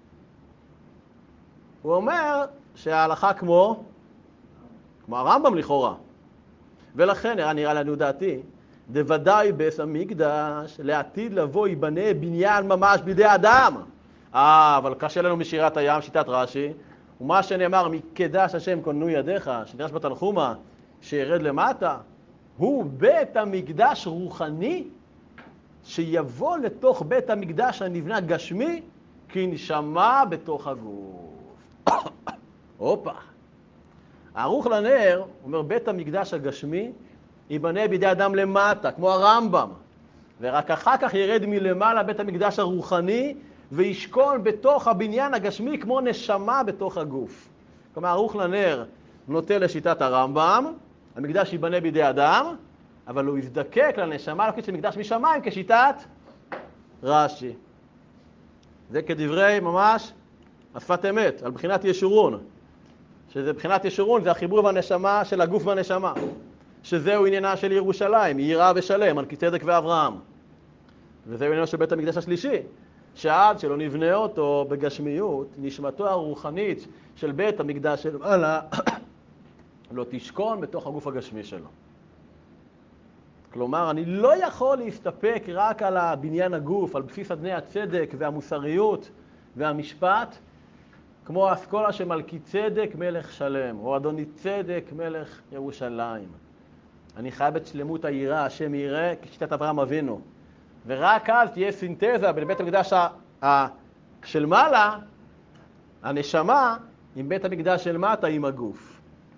הוא אומר שההלכה כמו הרמב"ם לכאורה. ולכן, נראה לנו דעתי, דוודאי בית המקדש לעתיד לבוא ייבנה בניין ממש בידי אדם. אבל קשה לנו משירת הים, שיטת רש"י, ומה שנאמר מקדש השם כוננו ידיך, שנדרש בתנחומה, שירד למטה, הוא בית המקדש רוחני, שיבוא לתוך בית המקדש הנבנה גשמי, כי נשמה בתוך הגוף. הופה. הערוך לנר, אומר, בית המקדש הגשמי, ייבנה בידי אדם למטה, כמו הרמב"ם. ורק אחר כך ירד מלמעלה בית המקדש הרוחני, וישכון בתוך הבניין הגשמי כמו נשמה בתוך הגוף. כלומר, הערוך לנר נוטה לשיטת הרמב"ם, המקדש ייבנה בידי אדם, אבל הוא יזדקק לנשמה אלוקית של מקדש משמיים כשיטת רש"י. זה כדברי ממש השפת אמת, על בחינת ישורון. שזה בחינת ישורון, זה החיבור והנשמה של הגוף והנשמה. שזהו עניינה של ירושלים, יראה ושלם, מלכיצדק ואברהם. וזהו עניינו של בית המקדש השלישי, שעד שלא נבנה אותו בגשמיות, נשמתו הרוחנית של בית המקדש של מעלה, לא תשכון בתוך הגוף הגשמי שלו. כלומר, אני לא יכול להסתפק רק על הבניין הגוף, על בסיס אדני הצדק והמוסריות והמשפט, כמו האסכולה של מלכיצדק מלך שלם, או אדוני צדק מלך ירושלים. אני חייב את שלמות היראה, השם יראה כשיטת אברהם אבינו. ורק אז תהיה סינתזה בין בית המקדש של מעלה, הנשמה, עם בית המקדש של מטה, עם הגוף.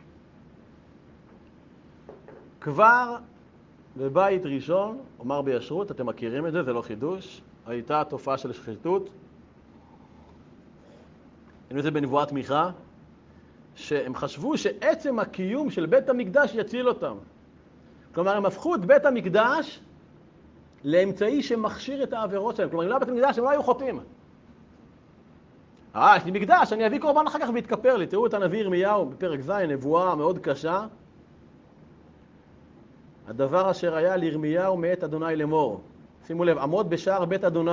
כבר בבית ראשון, אומר בישרות, אתם מכירים את זה, זה לא חידוש, הייתה תופעה של שחיתות. ראינו את זה בנבואת מיכה, שהם חשבו שעצם הקיום של בית המקדש יציל אותם. כלומר, הם הפכו את בית המקדש לאמצעי שמכשיר את העבירות שלהם. כלומר, אם לא בית המקדש, הם לא היו חוטאים. יש לי מקדש, אני אביא קורבן אחר כך ויתכפר לי. תראו את הנביא ירמיהו בפרק ז', נבואה מאוד קשה. הדבר אשר היה לירמיהו מאת אדוני לאמור. שימו לב, עמוד בשער בית אדוני.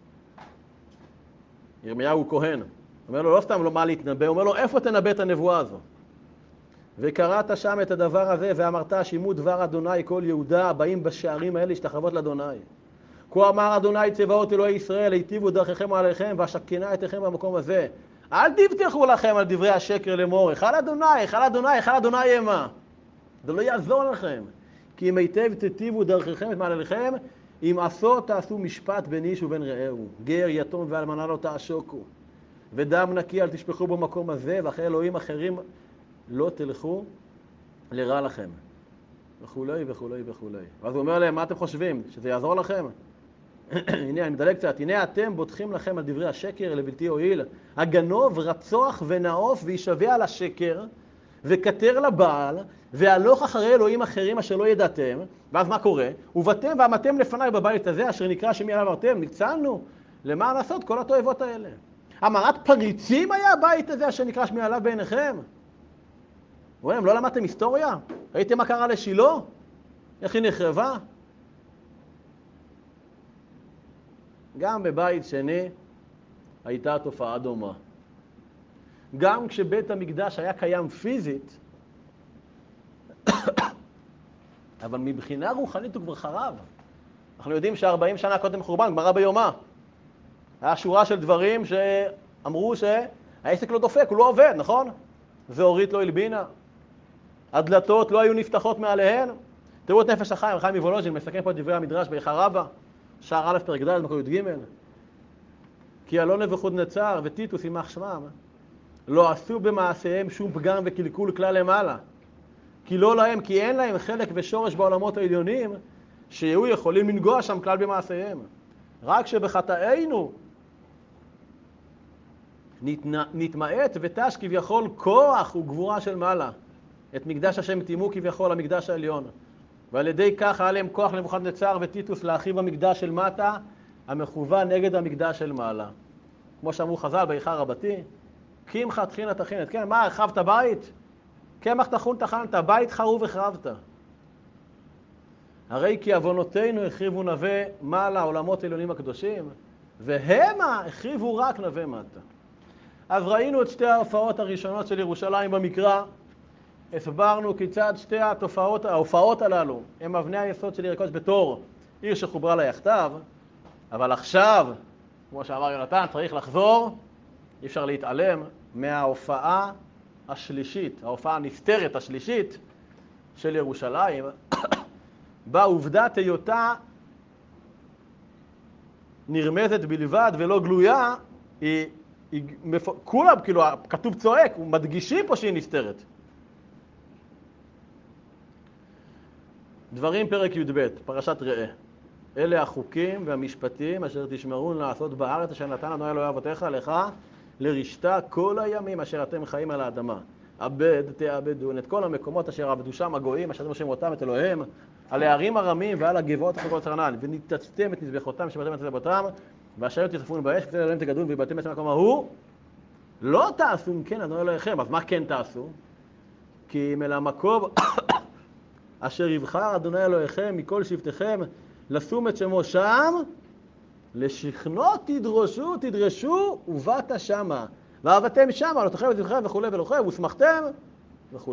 ירמיהו הוא כהן. אומר לו, לא סתם לא מה להתנבא, הוא אומר לו, איפה תנבא את הנבואה הזו? וקראת שם את הדבר הזה, ואמרת, שימו דבר אדוני כל יהודה, הבאים בשערים האלה להשתחוות לאדוני. כה אמר אדוני צבאות אלוהי ישראל, היטיבו דרככם עליכם, ואשכנה אתכם במקום הזה. אל תבטחו לכם על דברי השקר לאמור, היכל אדוני, היכל אדוני, היכל אדוני ימה. זה לא יעזור לכם. כי אם היטב תיטיבו דרככם את מעלליכם, אם עשו תעשו משפט בין איש ובין רעהו. גר, יתום ואלמנה לא תעשוקו. ודם נקי אל תשפכו במקום הזה, ואחרי אלוהים אחרים לא תלכו לרע לכם. וכולי וכולי וכולי. ואז הוא אומר להם, מה אתם חושבים? שזה יעזור לכם? הנה, אני מדלג קצת. הנה אתם בוטחים לכם על דברי השקר לבלתי הועיל. הגנוב רצוח ונעוף וישווה על השקר, וכתר לבעל, והלוך אחרי אלוהים אחרים אשר לא ידעתם. ואז מה קורה? ובאתם ועמדתם לפניי בבית הזה, אשר נקרא שמי עליו ארתם, ניצלנו למען לעשות כל התועבות האלה. אמרת פריצים היה הבית הזה, אשר נקרא שמי עליו בעיניכם. רואים, לא למדתם היסטוריה? ראיתם מה קרה לשילה? איך היא נחרבה? גם בבית שני הייתה תופעה דומה. גם כשבית המקדש היה קיים פיזית, אבל מבחינה רוחנית הוא כבר חרב. אנחנו יודעים ש40 שנה קודם חורבן, גמרא ביומה. היה שורה של דברים שאמרו שהעסק לא דופק, הוא לא עובד, נכון? ואורית לא הלבינה. הדלתות לא היו נפתחות מעליהן. תראו את נפש החיים, חיים מוולוז'ין, מסכם פה את דברי המדרש באיכה רבה, שער א' פרק ד' מקור י"ג. כי אלון נבוכדנצר וטיטוס יימח שמם, לא עשו במעשיהם שום פגם וקלקול כלל למעלה. כי לא להם, כי אין להם חלק ושורש בעולמות העליונים, שיהיו יכולים לנגוע שם כלל במעשיהם. רק שבחטאינו נתמעט ותש כביכול כוח וגבורה של מעלה. את מקדש השם תימו כביכול המקדש העליון. ועל ידי כך היה להם כוח נבוכדנצר וטיטוס להרחיב המקדש של מטה, המכוון נגד המקדש של מעלה. כמו שאמרו חז"ל באיכה רבתי, קמחא טחינא טחינת. כן, מה, הרחבת בית? קמח טחון טחנת, בית חרוב החרבת. הרי כי עוונותינו החריבו נווה מעלה עולמות עליונים הקדושים, והמה החריבו רק נווה מטה. אז ראינו את שתי ההופעות הראשונות של ירושלים במקרא, הסברנו כיצד שתי ההופעות הללו הם אבני היסוד של עיר הקודש בתור עיר שחוברה לה יחדיו, אבל עכשיו, כמו שאמר יונתן, צריך לחזור, אי אפשר להתעלם מההופעה השלישית, ההופעה הנסתרת השלישית של ירושלים, בעובדת היותה נרמזת בלבד ולא גלויה, כולם, כאילו, כתוב צועק, מדגישים פה שהיא נסתרת. דברים פרק י"ב, פרשת ראה. אלה החוקים והמשפטים אשר תשמרון לעשות בארץ אשר נתן אדוני אלוהי אבותיך לך לרשתה כל הימים אשר אתם חיים על האדמה. עבד תעבדון את כל המקומות אשר עבדו שם הגויים אשר אתם רושם אותם את אלוהיהם על הערים הרמים ועל הגבעות החגות צרנן וניתצתם את מזבחותם שבאתם את מזבחותם ואשר תצפון באש ותל אלוהים תגדון ויבאתם את המקום ההוא לא תעשו אם כן אדוני אלוהיכם. אז מה כן תעשו? כי אם אל המקום אשר יבחר אדוני אלוהיכם מכל שבטיכם לשום את שמו שם, לשכנות תדרשו ובאת שמה. ואהבתם שמה, לא תחרב את זבחכם וכו' ולוכם, ושמחתם וכו'.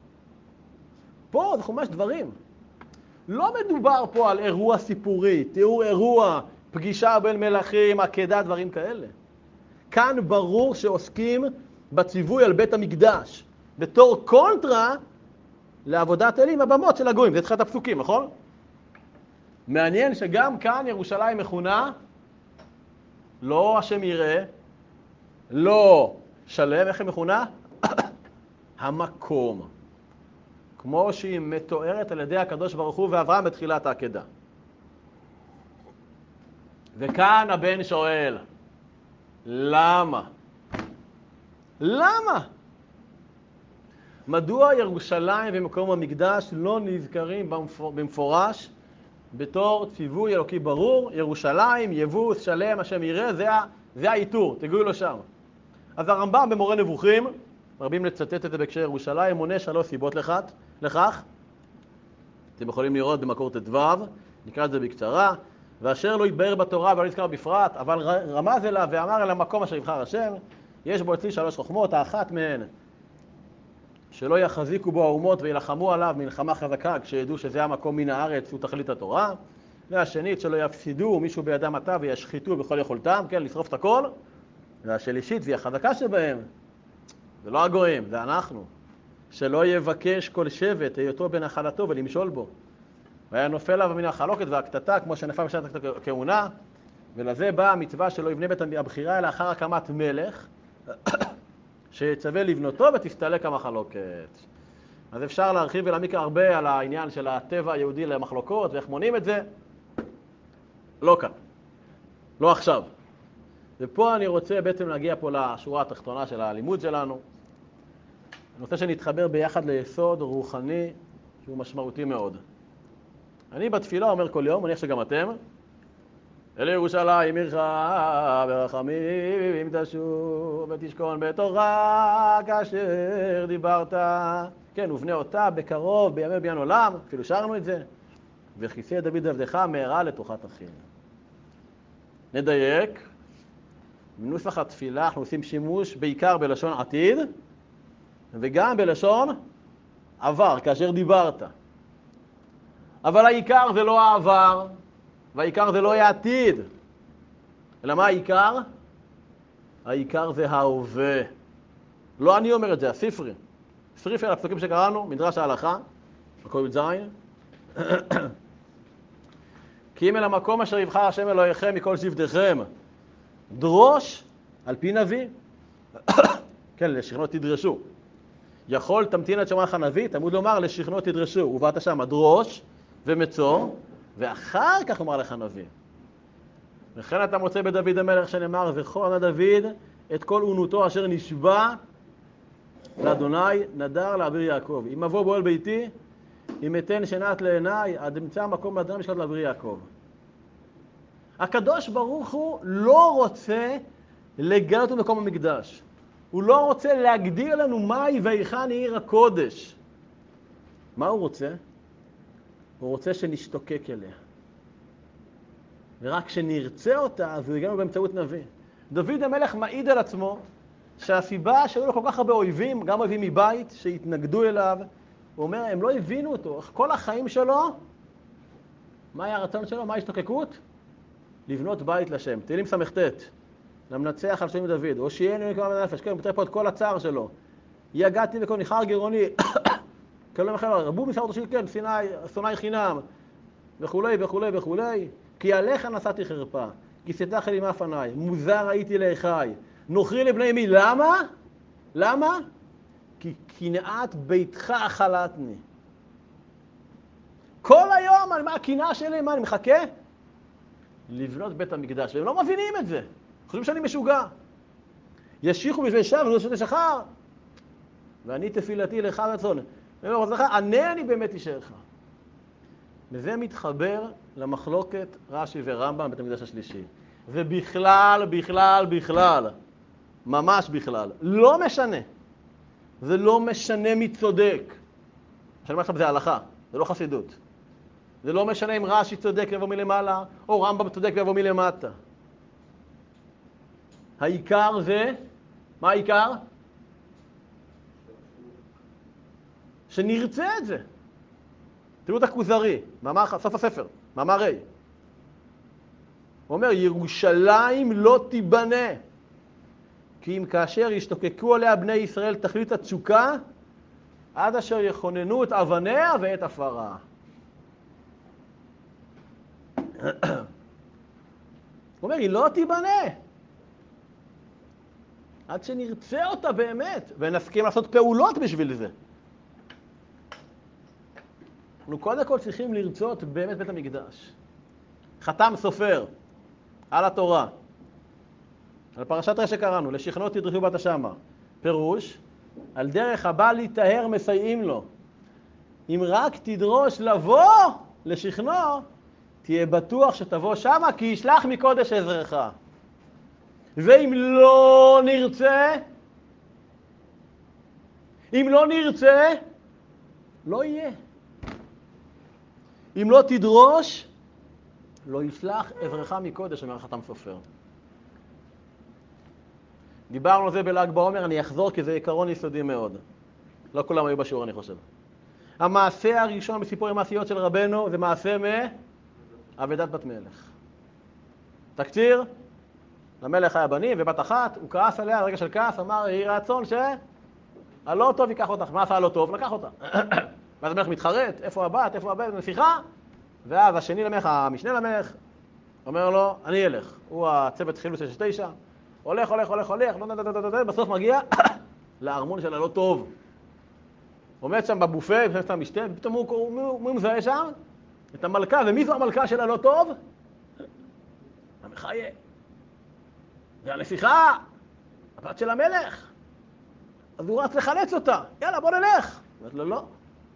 פה זה חומש דברים. לא מדובר פה על אירוע סיפורי, תיאור אירוע, פגישה בין מלכים, עקדה, דברים כאלה. כאן ברור שעוסקים בציווי על בית המקדש, בתור קונטרה לעבודת אלים הבמות של הגויים. זה תחילת הפסוקים, נכון? מעניין שגם כאן ירושלים מכונה לא השם יראה, לא שלם, איך היא מכונה? המקום. כמו שהיא מתוארת על ידי הקדוש ברוך הוא ואברהם בתחילת העקדה. וכאן הבן שואל, למה? למה? מדוע ירושלים ומקום המקדש לא נזכרים במפורש בתור ציווי אלוקי ברור? ירושלים, יבוס, שלם, השם יראה, זה העיטור, תגיעו לו שם. אז הרמב"ם במורה נבוכים, מרבים לצטט את זה בהקשר ירושלים, מונה 3 סיבות לכך. אתם יכולים לראות במקור ט"ו, נקרא את זה בקצרה. ואשר לא יתבהר בתורה ולא נזכר בפרט, אבל רמז אליו ואמר אל המקום אשר יבחר השם, יש בו אצלי 3 חוכמות, האחת מהן, שלא יחזיקו בו האומות וילחמו עליו מלחמה חזקה, כשידעו שזה המקום מן הארץ, הוא תכלית התורה. והשנית, שלא יפסידו מישהו בידם עתה וישחיתו בכל יכולתם, כן, לשרוף את הכל. והשלישית, והיא החזקה שבהם, זה לא הגויים, זה אנחנו. שלא יבקש כל שבט היותו בנחלתו ולמשול בו. והיה נופל עליו מן החלוקת והקטטה, כמו שנפל בשעת הכהונה, ולזה באה המצווה שלא יבנה בית הבחירה אלא אחר הקמת מלך, שיצווה לבנותו ותסתלק המחלוקת. אז אפשר להרחיב ולהעמיק הרבה על העניין של הטבע היהודי למחלוקות ואיך מונים את זה. לא כאן, לא עכשיו. ופה אני רוצה בעצם להגיע פה לשורה התחתונה של הלימוד שלנו. אני רוצה שנתחבר ביחד ליסוד רוחני שהוא משמעותי מאוד. אני בתפילה אומר כל יום, מניח שגם אתם, אל ירושלים עירך ברחמים תשוב ותשכון בתורה כאשר דיברת. כן, ובנה אותה בקרוב בימי בניין עולם, אפילו שרנו את זה. וכיסא דוד עבדך מהרה לתוכת אחים. נדייק, בנוסח התפילה אנחנו עושים שימוש בעיקר בלשון עתיד, וגם בלשון עבר, כאשר דיברת. אבל העיקר זה לא העבר, והעיקר זה לא העתיד. אלא מה העיקר? העיקר זה ההווה. לא אני אומר את זה, הספרי. ספרי של הפסוקים שקראנו, מדרש ההלכה, מקום י"ז. כי אם אל המקום אשר יבחר השם אלוהיכם מכל שבטיכם, דרוש על פי נביא. כן, לשכנות תדרשו. יכול תמתין את שומעך הנביא, תמוד לומר לשכנות תדרשו. ובאת שם דרוש ומצור, ואחר כך אומר לך נביא. וכן אתה מוצא בדוד המלך שנאמר, זכור נא דוד את כל אונותו אשר נשבע לאדוני נדר לאביר יעקב. אם אבוא באוהל ביתי, אם אתן שנת לעיניי, עד אמצא מקום לאדוני משכת לאביר יעקב. הקדוש ברוך הוא לא רוצה לגלות מקום המקדש. הוא לא רוצה להגדיר לנו מהי והיכן היא עיר הקודש. מה הוא רוצה? הוא רוצה שנשתוקק אליה. ורק כשנרצה אותה, אז הוא הגענו באמצעות נביא. דוד המלך מעיד על עצמו שהסיבה שהיו לו כל כך הרבה אויבים, גם אויבים מבית, שהתנגדו אליו, הוא אומר, הם לא הבינו אותו. כל החיים שלו, מה היה הרצון שלו? מה ההשתוקקות? לבנות בית לשם. תהילים ס"ט. למנצח על שם דוד. הושיעני מכמה בנפש. כן, הוא מתאר פה את כל הצער שלו. יגעתי וכל ניחר גירעוני. כלום אחר, רבו מסער אותו כן, שונאי חינם, וכולי וכולי וכולי. כי עליך נסעתי חרפה, כי שתך לי מאפניי, מוזר הייתי לאחי, נוכרי לבני מי. למה? למה? כי קנאת ביתך אכלתני. כל היום, מה הקנאה שלי? מה, אני מחכה? לבנות בית המקדש, והם לא מבינים את זה. חושבים שאני משוגע. ישיחו בשביל שב ולעשות השחר, ואני תפילתי לך רצון. ענה אני באמת אישך. וזה מתחבר למחלוקת רש"י ורמב"ם בבית המקדש השלישי. ובכלל, ממש בכלל, לא משנה. זה לא משנה מי צודק. שאני אומר לכם, זה הלכה, זה לא חסידות. זה לא משנה אם רש"י צודק ויבוא מלמעלה, או רמב"ם צודק ויבוא מלמטה. העיקר זה, מה העיקר? שנרצה את זה. תראו את הכוזרי, סוף הספר, מאמר רי. הוא אומר, ירושלים לא תיבנה, כי אם כאשר ישתוקקו עליה בני ישראל תכלית התשוקה, עד אשר יכוננו את אבניה ואת עפרה. הוא אומר, היא לא תיבנה. עד שנרצה אותה באמת, ונסכים לעשות פעולות בשביל זה. אנחנו קודם כל צריכים לרצות באמת בית המקדש. חתם סופר על התורה, על פרשת רשע קראנו, לשכנות תדרשו בת השמה. פירוש, על דרך הבא להיטהר מסייעים לו. אם רק תדרוש לבוא לשכנו, תהיה בטוח שתבוא שמה, כי ישלח מקודש עזרך. ואם לא נרצה, לא יהיה. אם לא תדרוש, לא ישלח עזרך מקודש, אומר החתם סופר. דיברנו על זה בל"ג בעומר, אני אחזור כי זה עיקרון יסודי מאוד. לא כולם היו בשיעור, אני חושב. המעשה הראשון בסיפור המעשיות של רבנו זה מעשה מאבדת בת מלך. תקציר, למלך היה בנים ובת אחת, הוא כעס עליה, רגע של כעס, אמר, יהי רצון שהלא טוב ייקח אותך. מה עשה הלא טוב? לקח אותה. ואז המלך מתחרט, איפה הבת, איפה הבן, נסיכה, ואז השני למלך, המשנה למלך, אומר לו, אני אלך. הוא הצוות חילוץ של 9, הולך, בסוף מגיע לארמון של הלא טוב. עומד שם בבופה, ופתאום את המשתה, ופתאום הוא מזהה שם את המלכה, ומי זו המלכה של הלא טוב? המחיה. זה הנסיכה, הבת של המלך. אז הוא רץ לחלץ אותה, יאללה בוא נלך. אומרת לו לא.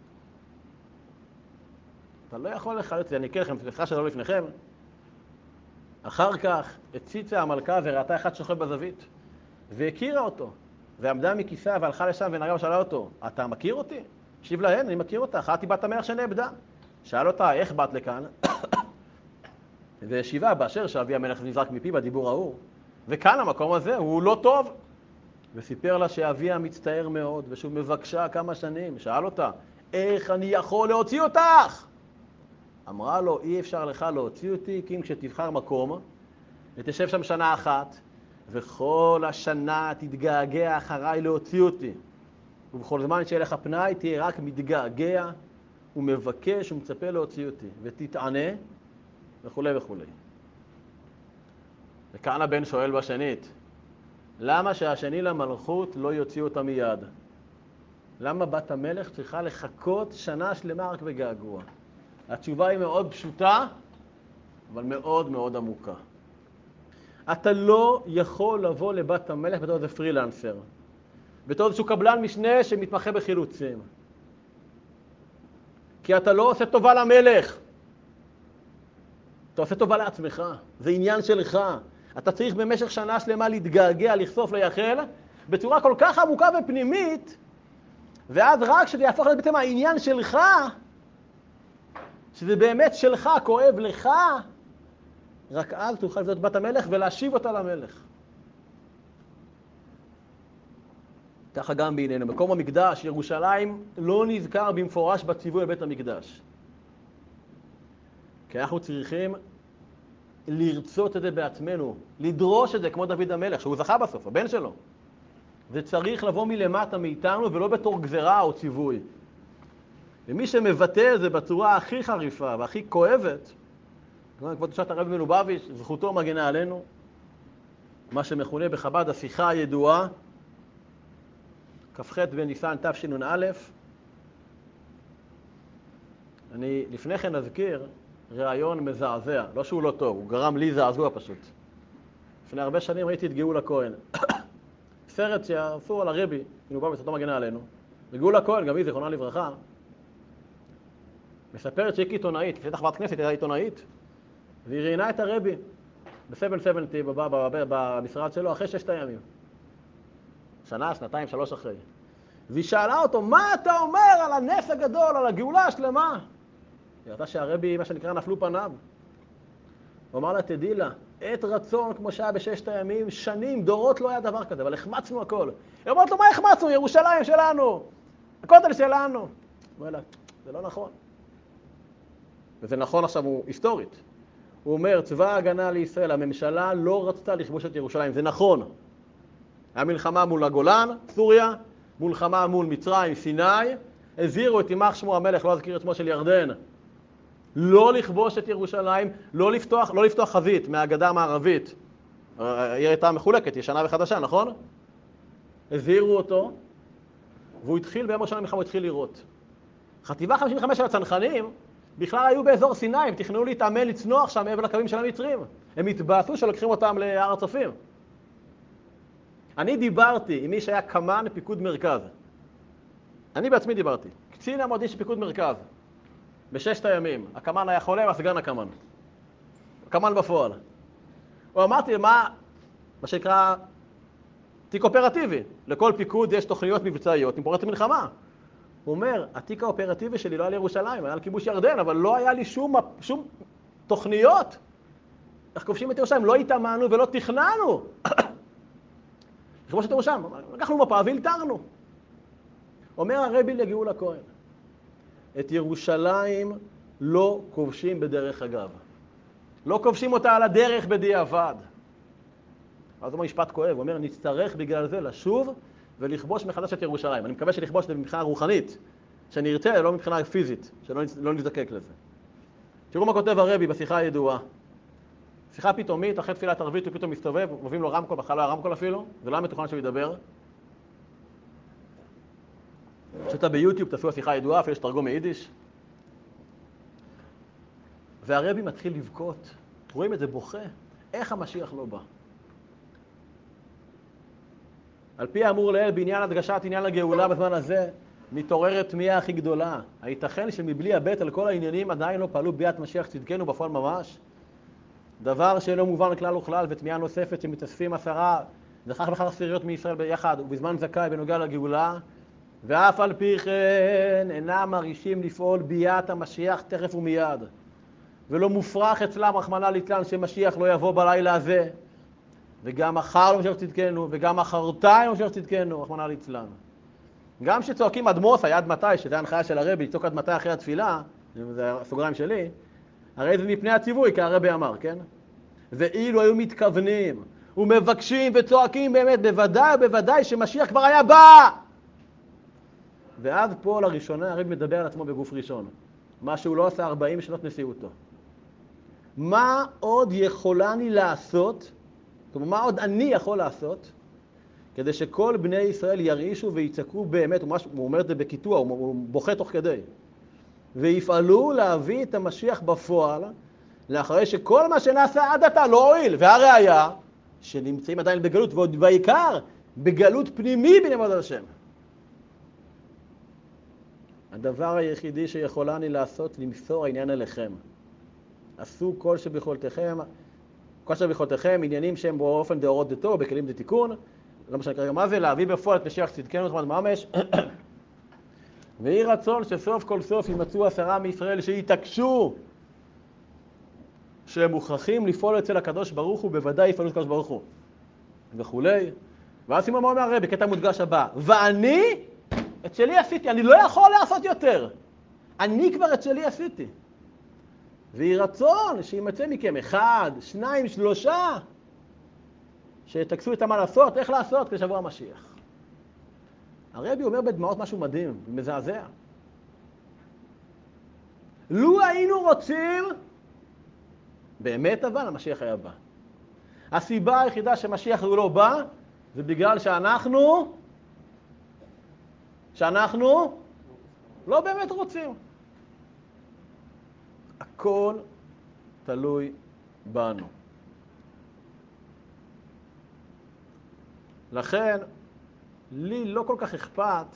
אתה לא יכול לחלץ, אני אקרא לכם, סליחה שלא לפניכם. אחר כך הציצה המלכה וראתה אחד שוכב בזווית, והכירה אותו, ועמדה מכיסאה והלכה לשם ונגעה ושאלה אותו, אתה מכיר אותי? השיב להן, אני מכיר אותה, אחת היא בת המלך שנאבדה. שאל אותה, איך באת לכאן? והשיבה, באשר שאבי המלך נזרק מפי בדיבור ההוא. וכאן המקום הזה הוא לא טוב. וסיפר לה שאביה מצטער מאוד, ושהוא מבקשה כמה שנים. שאל אותה, איך אני יכול להוציא אותך? אמרה לו, אי אפשר לך להוציא אותי, כי אם כשתבחר מקום, ותשב שם שנה אחת, וכל השנה תתגעגע אחריי להוציא אותי. ובכל זמן שיהיה לך פנאי, תהיה רק מתגעגע, ומבקש ומצפה להוציא אותי. ותתענה, וכו' וכו'. וכאן הבן שואל בשנית, למה שהשני למלכות לא יוציא אותה מיד? למה בת המלך צריכה לחכות שנה שלמה רק בגעגוע? התשובה היא מאוד פשוטה, אבל מאוד מאוד עמוקה. אתה לא יכול לבוא לבת המלך בתור איזה פרילנסר, בתור איזשהו קבלן משנה שמתמחה בחילוצים. כי אתה לא עושה טובה למלך. אתה עושה טובה לעצמך. זה עניין שלך. אתה צריך במשך שנה שלמה להתגעגע, לחשוף, לייחל, בצורה כל כך עמוקה ופנימית, ואז רק שזה יהפוך להיות בעצם העניין שלך, שזה באמת שלך, כואב לך, רק אז תוכל לבדות בת המלך ולהשיב אותה למלך. ככה גם בעינינו. מקום המקדש, ירושלים, לא נזכר במפורש בציווי לבית המקדש. כי אנחנו צריכים לרצות את זה בעצמנו, לדרוש את זה כמו דוד המלך, שהוא זכה בסוף, הבן שלו. זה צריך לבוא מלמטה מאיתנו ולא בתור גזרה או ציווי. ומי שמבטא את זה בצורה הכי חריפה והכי כואבת, כבוד קדושת הרב מלובביץ', זכותו מגנה עלינו, מה שמכונה בחב"ד השיחה הידועה, כ"ח בניסן תשנ"א. אני לפני כן אזכיר רעיון מזעזע, לא שהוא לא טוב, הוא גרם לי זעזוע פשוט. לפני הרבה שנים ראיתי את גאולה כהן, סרט שעשו על הרבי, מלובביץ' זכותו מגנה עלינו, וגאולה כהן, גם היא זיכרונה לברכה, מספרת שהיא עיתונאית, כשהייתה חברת כנסת, הייתה עיתונאית, והיא ראיינה את הרבי ב-770 במשרד שלו אחרי 6 ימים. שנה, שנתיים, 3 אחרי. והיא שאלה אותו, מה אתה אומר על הנס הגדול, על הגאולה השלמה? היא ראתה שהרבי, מה שנקרא, נפלו פניו. הוא אמר לה, תדעי לה, עת רצון כמו שהיה ב6 ימים, שנים, דורות לא היה דבר כזה, אבל החמצנו הכל. היא אומרת לו, מה החמצנו? ירושלים שלנו, הכותל שלנו. הוא אומר לה, זה לא נכון. וזה נכון עכשיו, הוא היסטורית. הוא אומר, צבא ההגנה לישראל, הממשלה לא רצתה לכבוש את ירושלים, זה נכון. היה מלחמה מול הגולן, סוריה, מלחמה מול מצרים, סיני, הזהירו את יימח שמו המלך, לא אזכיר את שמו של ירדן, לא לכבוש את ירושלים, לא לפתוח חזית מהגדה המערבית. העיר הייתה מחולקת, ישנה וחדשה, נכון? הזהירו אותו, והוא התחיל, ביום ראשון המלחמה הוא התחיל לירות. חטיבה 55 של הצנחנים, בכלל היו באזור סיני, הם תכננו להתאמן לצנוח שם מעבר לקווים של המצרים. הם התבאסו שלוקחים אותם להר הצופים. אני דיברתי עם מי שהיה קמן פיקוד מרכז. אני בעצמי דיברתי. קצין המודיעין של פיקוד מרכז. בששת הימים. הקמן היה חולה והסגן הקמן. הקמן בפועל. הוא אמרתי, מה שנקרא תיק אופרטיבי. לכל פיקוד יש תוכניות מבצעיות עם פורץ מלחמה. הוא אומר, התיק האופרטיבי שלי לא היה לירושלים, היה על כיבוש ירדן, אבל לא היה לי שום תוכניות. איך כובשים את ירושלים? לא התאמנו ולא תכננו. לכבוש את ירושלים. לקחנו מפה והלתרנו. אומר הרבי לגאול הכהן, את ירושלים לא כובשים בדרך אגב. לא כובשים אותה על הדרך בדיעבד. אז הוא אומר משפט כואב, הוא אומר, נצטרך בגלל זה לשוב ולכבוש מחדש את ירושלים. אני מקווה שלכבוש את זה מבחינה רוחנית, שנרצה, לא מבחינה פיזית, שלא נזדקק לזה. תראו מה כותב הרבי בשיחה הידועה. שיחה פתאומית, אחרי תפילת ערבית הוא פתאום מסתובב, מובילים לו רמקול, בכלל לא היה רמקול אפילו, זה לא היה מתוכנן שהוא ידבר. כשאתה ביוטיוב תעשו השיחה הידועה, אפילו יש תרגום מיידיש. והרבי מתחיל לבכות, רואים את זה בוכה, איך המשיח לא בא. על פי האמור לעיל, בעניין הדגשת עניין הגאולה בזמן הזה, מתעוררת תמיהה הכי גדולה. הייתכן שמבלי הבט על כל העניינים עדיין לא פעלו ביאת משיח צדקנו בפועל ממש? דבר שלא מובן כלל וכלל, ותמיהה נוספת שמתאספים 10 וכך וכך עשיריות מישראל ביחד ובזמן זכאי בנוגע לגאולה, ואף על פי כן אינם מרגישים לפעול ביאת המשיח תכף ומיד. ולא מופרך אצלם רחמנא ליצלן שמשיח לא יבוא בלילה הזה. וגם מחר לא משיח צדקנו, וגם מחרתיים לא משיח צדקנו, רחמנא ליצלן. גם שצועקים עד מוסא, עד מתי, שזה ההנחיה של הרבי, לצעוק עד מתי אחרי התפילה, זה הסוגריים שלי, הרי זה מפני הציווי, כי הרבי אמר, כן? ואילו היו מתכוונים ומבקשים וצועקים באמת, בוודאי שמשיח כבר היה בא. ואז פה לראשונה הרבי מדבר על עצמו בגוף ראשון. מה שהוא לא עשה 40 שנות נשיאותו. מה עוד יכולני לעשות, זאת אומרת, מה עוד אני יכול לעשות, כדי שכל בני ישראל ירעישו ויצעקו באמת, הוא אומר את זה בקיטוע, הוא בוכה תוך כדי, ויפעלו להביא את המשיח בפועל, לאחרי שכל מה שנעשה עד עתה לא הועיל, והראיה שנמצאים עדיין בגלות, ועוד בעיקר בגלות פנימי בני עבודת השם. הדבר היחידי שיכולני לעשות, למסור העניין אליכם. עשו כל שביכולתכם, עניינים שהם באופן דאורות דתו, בכלים דתיקון, לא משנה כרגע מה זה, להביא בפועל את משיח צדקנו, זאת אומרת ממש, ויהי רצון שסוף כל סוף ימצאו 10 מישראל שיתעקשו, שהם מוכרחים לפעול אצל הקדוש ברוך הוא, בוודאי יפעלו את הקדוש ברוך הוא, וכולי. ואז שימו מה אומר הרבי, בקטע מודגש הבא, ואני את שלי עשיתי, אני לא יכול לעשות יותר. אני כבר את שלי עשיתי. ויהי רצון שימצא מכם 1, 2, 3, שתקסו את מה לעשות, איך לעשות כשבוע המשיח. הרבי אומר בדמעות משהו מדהים, מזעזע. לו היינו רוצים, באמת אבל המשיח היה בא. הסיבה היחידה שמשיח הוא לא בא, זה בגלל שאנחנו לא באמת רוצים. הכל תלוי בנו. לכן, לי לא כל כך אכפת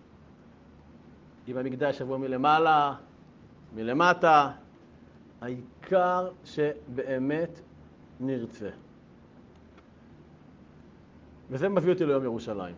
אם המקדש יבוא מלמעלה, מלמטה, העיקר שבאמת נרצה. וזה מביא אותי ליום ירושלים.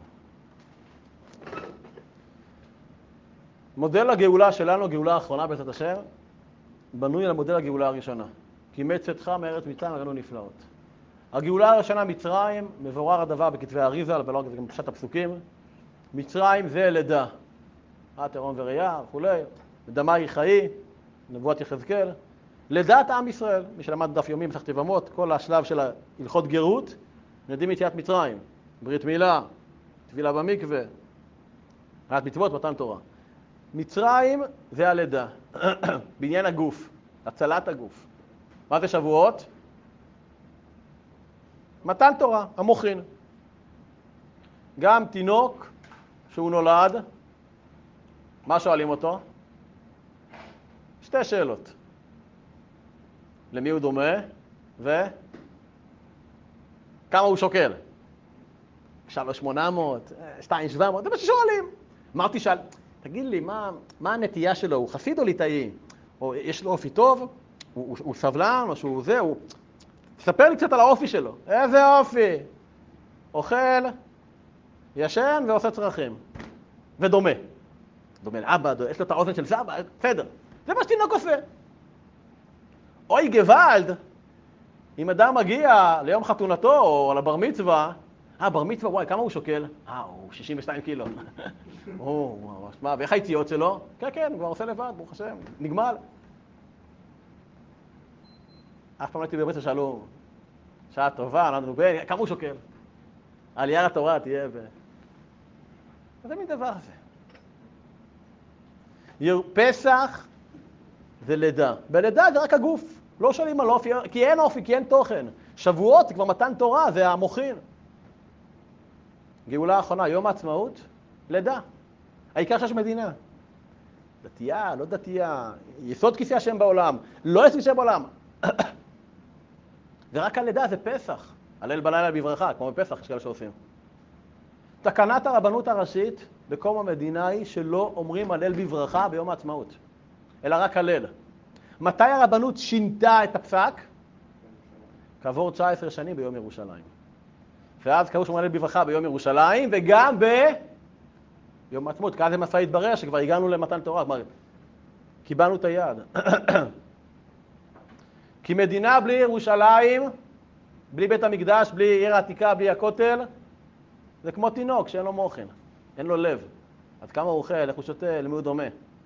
מודל הגאולה שלנו, גאולה האחרונה בעזרת השם, בנוי על מודל הגאולה הראשונה. כי מצאתך מארץ מצרים ראינו נפלאות. הגאולה הראשונה, מצרים, מבורר הדבר בכתבי האריז"ל, ולא רק זה גם פשט הפסוקים. מצרים זה לידה. תהום וראייה וכולי. דמאי חיי, נבואת יחזקאל. לידת עם ישראל, מי שלמד דף יומי מסכת יבמות, כל השלב של הלכות גרות, יודעים יציאת מצרים, ברית מילה, טבילה במקווה, ראיית מצוות, מתן תורה. מצרים זה הלידה, בעניין הגוף, הצלת הגוף. מה זה שבועות? מתן תורה, המוחין. גם תינוק שהוא נולד, מה שואלים אותו? 2 שאלות. למי הוא דומה? וכמה הוא שוקל? 3,800, 2,700, זה מה ששואלים. אמרתי, תגיד לי, מה הנטייה שלו? הוא חסיד או ליטאי? או יש לו אופי טוב? הוא סבלן או שהוא זה? תספר לי קצת על האופי שלו. איזה אופי? אוכל, ישן ועושה צרכים. ודומה. דומה לאבא, יש לו את האוזן של סבא, בסדר. זה מה שתינוק עושה. אוי גוואלד, אם אדם מגיע ליום חתונתו או לבר מצווה, בר מצווה, וואי, כמה הוא שוקל? הוא 62 קילו. מה, ואיך היציאות שלו? כן, הוא כבר עושה לבד, ברוך השם, נגמל. אף פעם לא הייתי במצווה שאלו, שעה טובה, כמה הוא שוקל? עלייה לתורה תהיה זה מין דבר הזה. פסח זה לידה. בלידה זה רק הגוף. לא שואלים על אופי, כי אין אופי, כי אין תוכן. שבועות זה כבר מתן תורה, זה המוחין. גאולה האחרונה, יום העצמאות, לידה. העיקר שיש מדינה. דתייה, לא דתייה, יסוד כיסא השם בעולם, לא יסוד כיסא בעולם. ורק הלידה זה פסח. הלל בלילה בברכה, כמו בפסח, יש כאלה שעושים. תקנת הרבנות הראשית בקום המדינה היא שלא אומרים הלל בברכה ביום העצמאות, אלא רק הלל. מתי הרבנות שינתה את הפסק? כעבור 19 שנים ביום ירושלים. ואז קראו שאומרים הלל בברכה ביום ירושלים, וגם ביום העצמאות. כי אז זה מסע התברר שכבר הגענו למתן תורה. כלומר, קיבלנו את היד. כי מדינה בלי ירושלים, בלי בית המקדש, בלי עיר העתיקה, בלי הכותל, זה כמו תינוק שאין לו מוחין, אין לו לב. אז כמה הוא אוכל, איך הוא שותה, למי הוא דומה.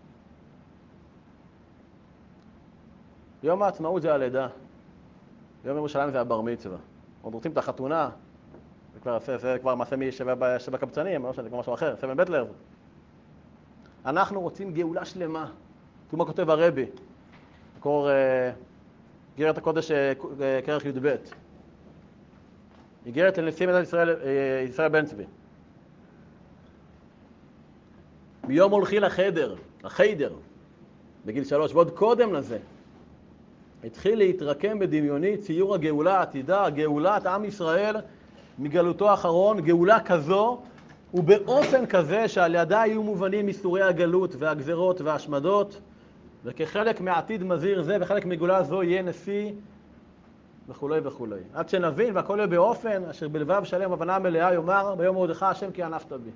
יום העצמאות זה הלידה. יום ירושלים זה הבר מצווה. עוד רוצים את החתונה, זה כבר מעשה מי שבקבצנים, לא שזה כבר משהו אחר, סבן בטלר. אנחנו רוצים גאולה שלמה. כמו כותב הרבי, מקור איגרת הקודש כרך י"ב. איגרת לנשיא מדינת ישראל בן צבי. ביום הולכי לחדר, בגיל 3, ועוד קודם לזה, התחיל להתרקם בדמיוני ציור הגאולה העתידה, גאולת עם ישראל מגלותו האחרון, גאולה כזו, ובאופן כזה שעל ידה יהיו מובנים איסורי הגלות והגזרות וההשמדות, וכחלק מעתיד מזהיר זה וחלק מגאולה זו יהיה נשיא וכו' וכו'. עד שנבין והכל יהיה באופן אשר בלבב שלם הבנה מלאה יאמר ביום מרדכי השם כי ענפת בי.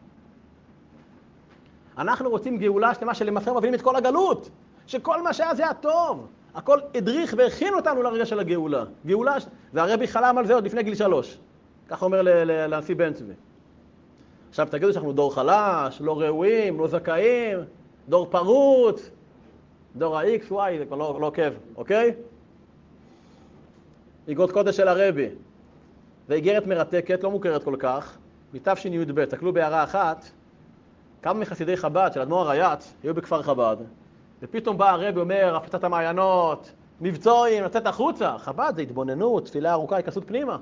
אנחנו רוצים גאולה שלמה שלמעשה מבינים את כל הגלות, שכל מה שהיה זה הטוב. הכל הדריך והכין אותנו לרגע של הגאולה. גאולה, והרבי חלם על זה עוד לפני גיל 3. כך אומר לנשיא בן צבי. עכשיו תגידו שאנחנו דור חלש, לא ראויים, לא זכאים, דור פרוץ, דור ה-X, Y, זה כבר לא עוקב, אוקיי? איגרות קודש של הרבי. זה איגרת מרתקת, לא מוכרת כל כך, מתש"ב. תקלו בהערה אחת, כמה מחסידי חב"ד של אדמו"ר הריי"צ היו בכפר חב"ד, ופתאום בא הרבי אומר, הפצת המעיינות, מבצועים, לצאת החוצה. חב"ד זה התבוננות, תפילה ארוכה, התכנסות פנימה.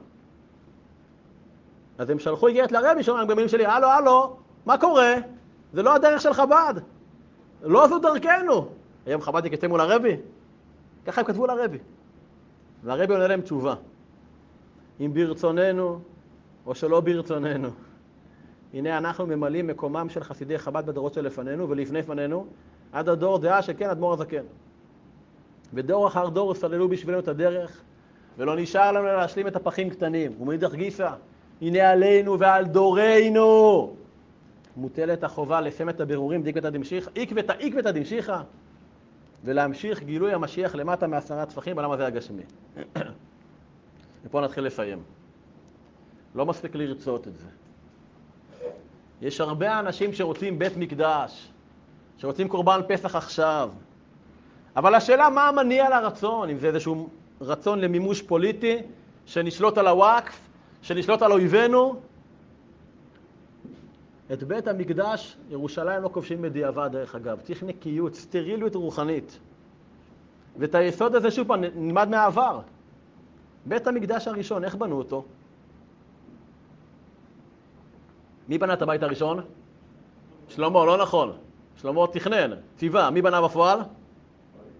אז הם שלחו איגרת לרבי, שאומרים במילים שלי, הלו, מה קורה? זה לא הדרך של חב"ד. לא זו דרכנו. היום חב"ד יקצה מול הרבי. ככה הם כתבו לרבי. והרבי עונה להם תשובה. אם ברצוננו או שלא ברצוננו. הנה אנחנו ממלאים מקומם של חסידי חב"ד בדורות שלפנינו ולפני פנינו, עד הדור דעה שכן אדמו"ר הזקן. ודור אחר דור סללו בשבילנו את הדרך, ולא נשאר לנו להשלים את הפחים קטנים. ומאידך גיסא, הנה עלינו ועל דורנו מוטלת החובה לסיים את הבירורים עקבתא דמשיחא, ולהמשיך גילוי המשיח למטה מ10 טפחים בעולם הזה הגשמי. ופה נתחיל לסיים. לא מספיק לרצות את זה. יש הרבה אנשים שרוצים בית מקדש, שרוצים קורבן פסח עכשיו. אבל השאלה מה המניע לרצון, אם זה איזשהו רצון למימוש פוליטי, שנשלוט על הוואקף, שנשלוט על אויבינו. את בית המקדש, ירושלים לא כובשים בדיעבד דרך אגב. צריך נקיות, סטריליות רוחנית. ואת היסוד הזה שוב פעם נלמד מהעבר. בית המקדש הראשון, איך בנו אותו? מי בנה את הבית הראשון? שלמה, לא נכון. שלמה תכנן, ציווה. מי בנה בפועל?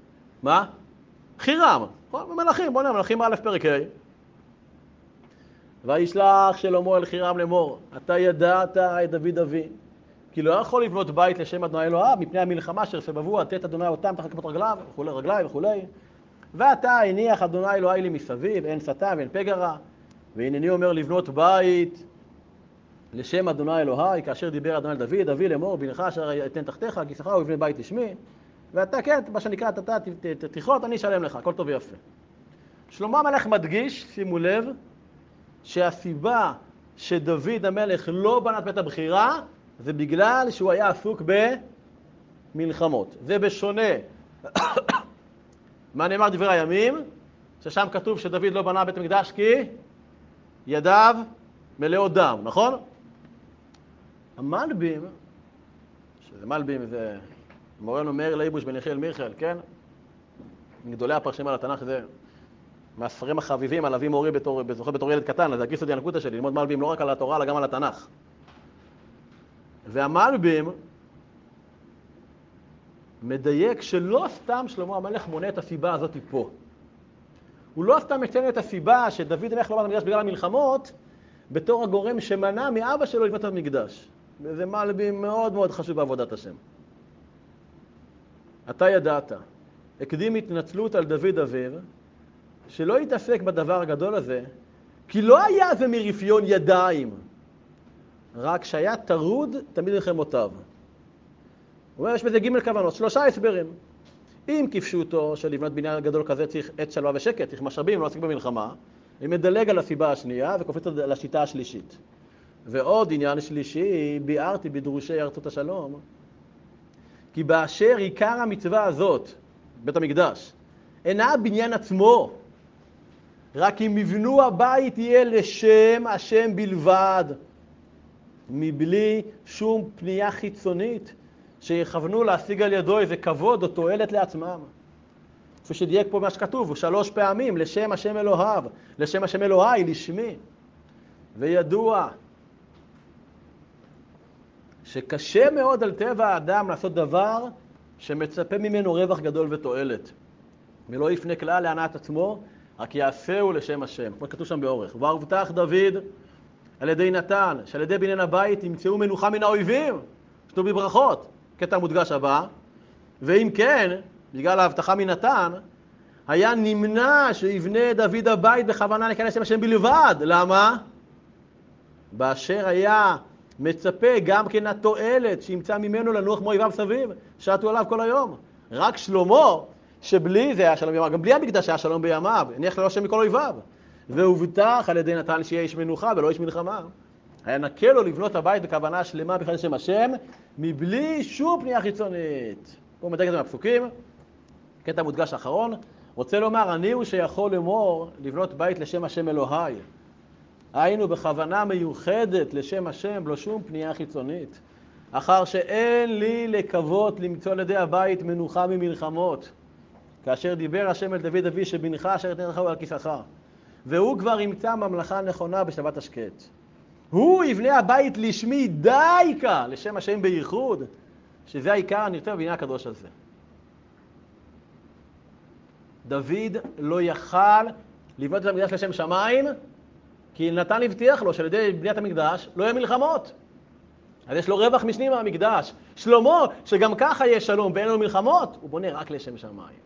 מה? חירם. מלאכים, בוא נראה, מלאכים א' פרק ה'. וישלח שלמה אל חירם לאמור, אתה ידעת את דוד אבי, כי לא יכול לבנות בית לשם אדוני אלוהיו, מפני המלחמה אשר סבבו, לתת אדוני אותם תחת כפות רגליו, וכולי. ואתה הניח אדוני אלוהי לי מסביב, אין שטן ואין פגע, והנני אומר לבנות בית לשם אדוני אלוהי, כאשר דיבר אדוני אל דוד, אבי לאמור, בנך אשר אתן תחתיך, כי שכר ובנה בית לשמי, ואתה כן, מה שנקרא, אתה תכרות, אני אשלם לך, הכל טוב ויפה. שלמה המלך מדגיש, שימו לב, שהסיבה שדוד המלך לא בנה את בית הבחירה, זה בגלל שהוא היה עסוק במלחמות. זה בשונה מה נאמר דברי הימים, ששם כתוב שדוד לא בנה בית המקדש כי ידיו מלאות דם, נכון? המלבים, שזה מלבים זה מורנו מאיר לייבוש בן יחיאל מיכאל, כן? גדולי הפרשנים על התנ"ך, זה מהספרים החביבים על אבי מורי בתור ילד קטן, אז הגיס אותי הנקודה שלי, ללמוד מלבים לא רק על התורה, אלא גם על התנ"ך. והמלבים מדייק שלא סתם שלמה המלך מונה את הסיבה הזאת פה. הוא לא סתם מציין את הסיבה שדוד המלך לא בנה את המקדש בגלל המלחמות, בתור הגורם שמנע מאבא שלו לבנות את המקדש. וזה מלבים מאוד מאוד חשוב בעבודת השם. אתה ידעת, הקדים התנצלות על דוד אביו, שלא יתעסק בדבר הגדול הזה, כי לא היה זה מרפיון ידיים, רק שהיה טרוד תמיד מלחמותיו. הוא אומר, יש בזה ג' כוונות, 3 הסברים. אם כפשוטו של לבנות בניין גדול כזה צריך עת שלווה ושקט, צריך משאבים, לא עסק במלחמה, היא מדלג על הסיבה השנייה וקופץ על השיטה השלישית. ועוד עניין שלישי, ביארתי בדרושי ארצות השלום, כי באשר עיקר המצווה הזאת, בית המקדש, אינה הבניין עצמו, רק אם מבנו הבית יהיה לשם השם בלבד, מבלי שום פנייה חיצונית, שיכוונו להשיג על ידו איזה כבוד או תועלת לעצמם. כפי שדייק פה מה שכתוב, 3 פעמים, לשם השם אלוהיו, לשם השם אלוהי, לשמי. וידוע שקשה מאוד על טבע האדם לעשות דבר שמצפה ממנו רווח גדול ותועלת. ולא יפנה כלל להנאת עצמו, רק יעשהו לשם השם. כמו כתוב שם באורך. והובטח דוד על ידי נתן, שעל ידי בניין הבית ימצאו מנוחה מן האויבים. כתוב בברכות, קטע מודגש הבא. ואם כן, בגלל ההבטחה מנתן, היה נמנע שיבנה דוד הבית בכוונה להיכנס לשם השם בלבד. למה? באשר היה מצפה גם כן התועלת שימצא ממנו לנוח כמו אויביו סביב, שעטו עליו כל היום. רק שלמה, שבלי זה היה שלום בימיו, גם בלי המקדש היה שלום בימיו, הניח לו השם מכל אויביו. והובטח על ידי נתן שיהיה איש מנוחה ולא איש מלחמה. היה נקל לו לבנות הבית בכוונה שלמה בכלל לשם השם, מבלי שום פנייה חיצונית. פה מדייק את זה מהפסוקים, קטע מודגש האחרון, רוצה לומר, אני הוא שיכול לאמור לבנות בית לשם השם אלוהי. היינו בכוונה מיוחדת לשם השם, לא שום פנייה חיצונית. אחר שאין לי לקוות למצוא על ידי הבית מנוחה ממלחמות. כאשר דיבר השם אל דוד אבי שבנך אשר יתן לך על כיסאך. והוא כבר ימצא ממלכה נכונה בשבת השקט. הוא יבנה הבית לשמי דייקה, לשם השם בייחוד, שזה העיקר הנרצה בבניין הקדוש הזה. דוד לא יכל לבנות את המקדש לשם שמיים, כי נתן הבטיח לו שעל ידי בניית המקדש לא יהיה מלחמות. אז יש לו רווח משני מהמקדש. שלמה, שגם ככה יש שלום ואין לו מלחמות, הוא בונה רק לשם שמיים.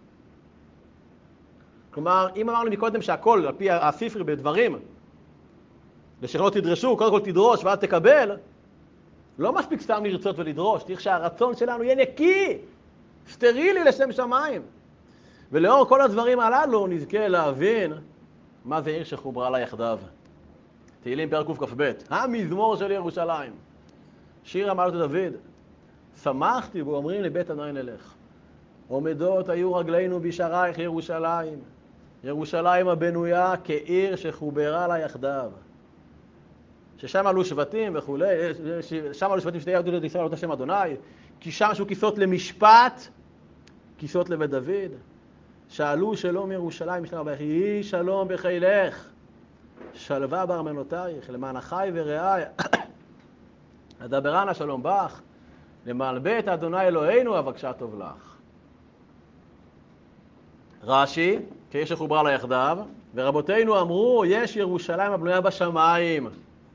כלומר, אם אמרנו מקודם שהכל, על פי הספר בדברים, לשכלא תדרשו, קודם כל תדרוש ואז תקבל, לא מספיק סתם לרצות ולדרוש, צריך שהרצון שלנו יהיה נקי, סטרילי לשם שמיים. ולאור כל הדברים הללו נזכה להבין מה זה עיר שחוברה לה יחדיו. תהילים פרק קכ"ב, המזמור של ירושלים. שיר המעלות דוד, שמחתי בו אומרים לבית אדוני נלך. עומדות היו רגלינו בשערייך ירושלים, ירושלים הבנויה כעיר שחוברה לה יחדיו. ששם עלו שבטים וכולי, שם עלו שבטים שתי יהדות ישראל אותה שם אדוני, כי שם שהוא כיסות למשפט, כיסות לבית דוד. שאלו שלום ירושלים משנה רבה, יהי שלום בחילך, שלווה בארמנותייך, למען אחי ורעי, אדברנה שלום בך, למען בית אדוני אלוהינו אבקשה טוב לך. רש"י, כעיר שחוברה לה יחדיו, ורבותינו אמרו, יש ירושלים הבנויה בשמיים.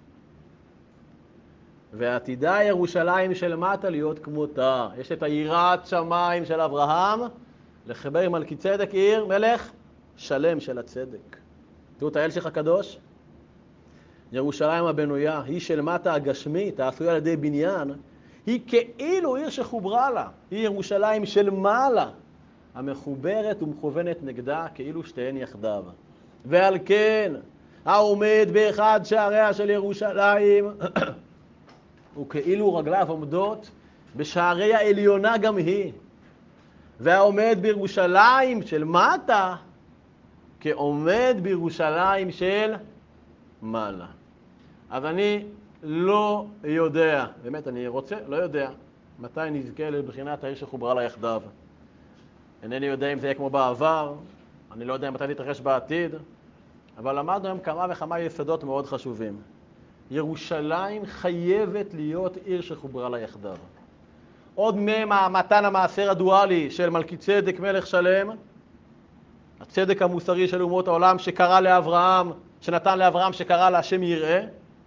ועתידה ירושלים של מטה להיות כמותה. יש את היראת שמיים של אברהם, לחבר מלכי צדק עיר, מלך שלם של הצדק. תראו את האל שלך הקדוש. ירושלים הבנויה היא של מטה הגשמית, העשויה על ידי בניין, היא כאילו עיר שחוברה לה. היא ירושלים של מעלה, המחוברת ומכוונת נגדה כאילו שתיהן יחדיו. ועל כן, העומד באחד שעריה של ירושלים, וכאילו רגליו עומדות בשערי העליונה גם היא. והעומד בירושלים של מטה, כעומד בירושלים של מעלה. אז אני לא יודע, באמת אני רוצה, לא יודע, מתי נזכה לבחינת העיר שחוברה לה יחדיו. אינני יודע אם זה יהיה כמו בעבר, אני לא יודע מתי זה יתרחש בעתיד, אבל למדנו היום כמה וכמה יסודות מאוד חשובים. ירושלים חייבת להיות עיר שחוברה לה יחדיו. עוד מתן המעשר הדואלי של מלכי צדק מלך שלם, הצדק המוסרי של אומות העולם שקרא לאברהם, שנתן לאברהם שקרא להשם יראה,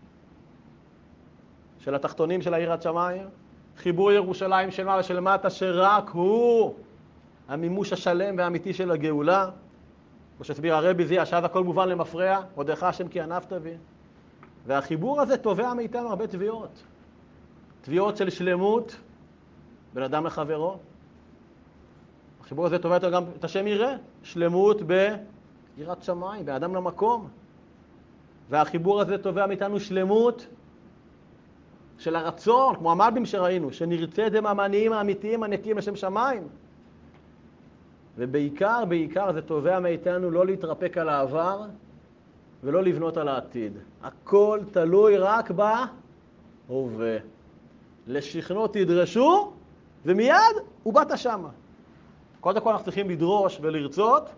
של התחתונים של העירת שמיים, חיבור ירושלים של מעלה ושל מטה שרק הוא המימוש השלם והאמיתי של הגאולה. כמו שהסביר הרבי זיע, שאז הכל מובן למפרע, הודך השם כי ענף תביא. והחיבור הזה תובע מאיתנו הרבה תביעות. תביעות של שלמות בין אדם לחברו. החיבור הזה תובע גם את השם יראה, שלמות ביראת שמיים, בין אדם למקום. והחיבור הזה תובע מאיתנו שלמות של הרצון, כמו המלבים שראינו, שנרצה דממניים האמיתיים הנקיים לשם שמיים. ובעיקר זה תובע מאיתנו לא להתרפק על העבר ולא לבנות על העתיד. הכל תלוי רק בהווה. לשכנו תדרשו ומיד ובאת שמה. קודם כל אנחנו צריכים לדרוש ולרצות,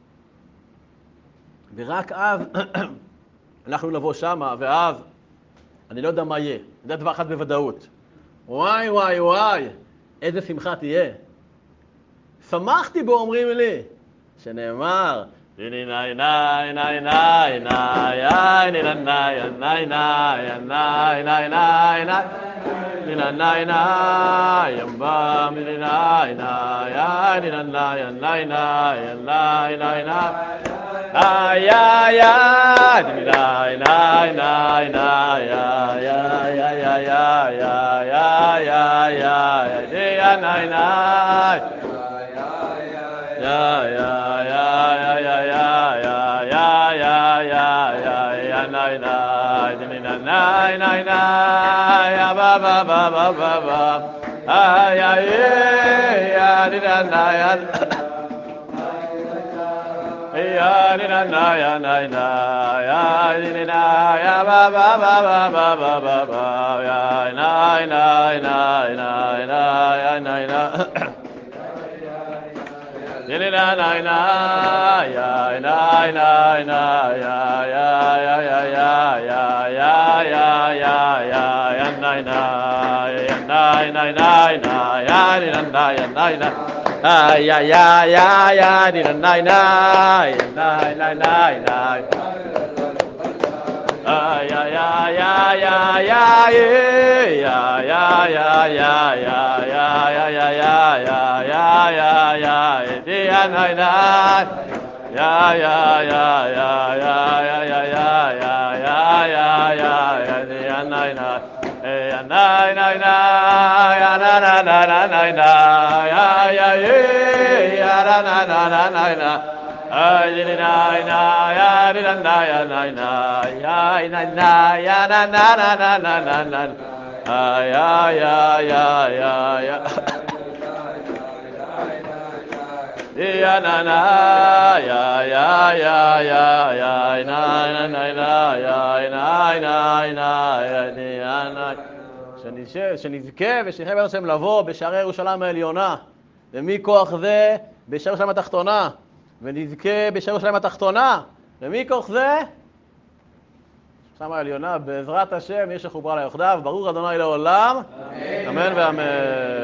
ורק אז אנחנו נבוא שמה, ואז אני לא יודע מה יהיה. זה דבר אחד בוודאות. וואי וואי וואי, איזה שמחה תהיה. שמחתי בו אומרים לי, שנאמר, ני נאי נאי נאי נאי נאי נאי נאי נאי נאי נאי נאי נאי נאי נאי נאי ימבם ני נאי נאי ני נאי נאי נאי נאי נאי נאי ay ay ay nay nay nay nay ay ay ay ay ay ay ay ay ay nay nay ya ya ya ya ya ya ya ya ya ya nay nay nay nay nay ya ba ba ba ba ba ba ay ay ya ni nay ya ni na ya na na ya ni na ya ba ba ba ba ba ba ba ba ya na na na na na ya na na ni na na na ya na na na ya ya ya ya ya ya ya ya ya ya ya na na ya na na na na ya ni na ya na na ay ay ay ay ay đi lần này này này này này này ay ay ay ay ay ay ay ay ay ay ay ay ay ay ay đi anh này này ay ay ay ay ay ay ay ay ay ay ay đi anh này này nay nay nay na na na na na na ay ay ya na na na na na na ay ni na na ya ni na na ya na na ya na na ya na na na na na na na ay ay ay ay ay ya na na ya ya ya ya ya na na na na ya na na na ya na שנזכה ושנחיה בעזרת השם לבוא בשערי ירושלים העליונה, ומכוח זה בשערי ירושלים התחתונה, ונזכה בשערי ירושלים התחתונה, ומכוח זה ירושלים העליונה, בעזרת השם יש שחוברה לה יחדיו, ברוך ה' לעולם, אמן ואמן.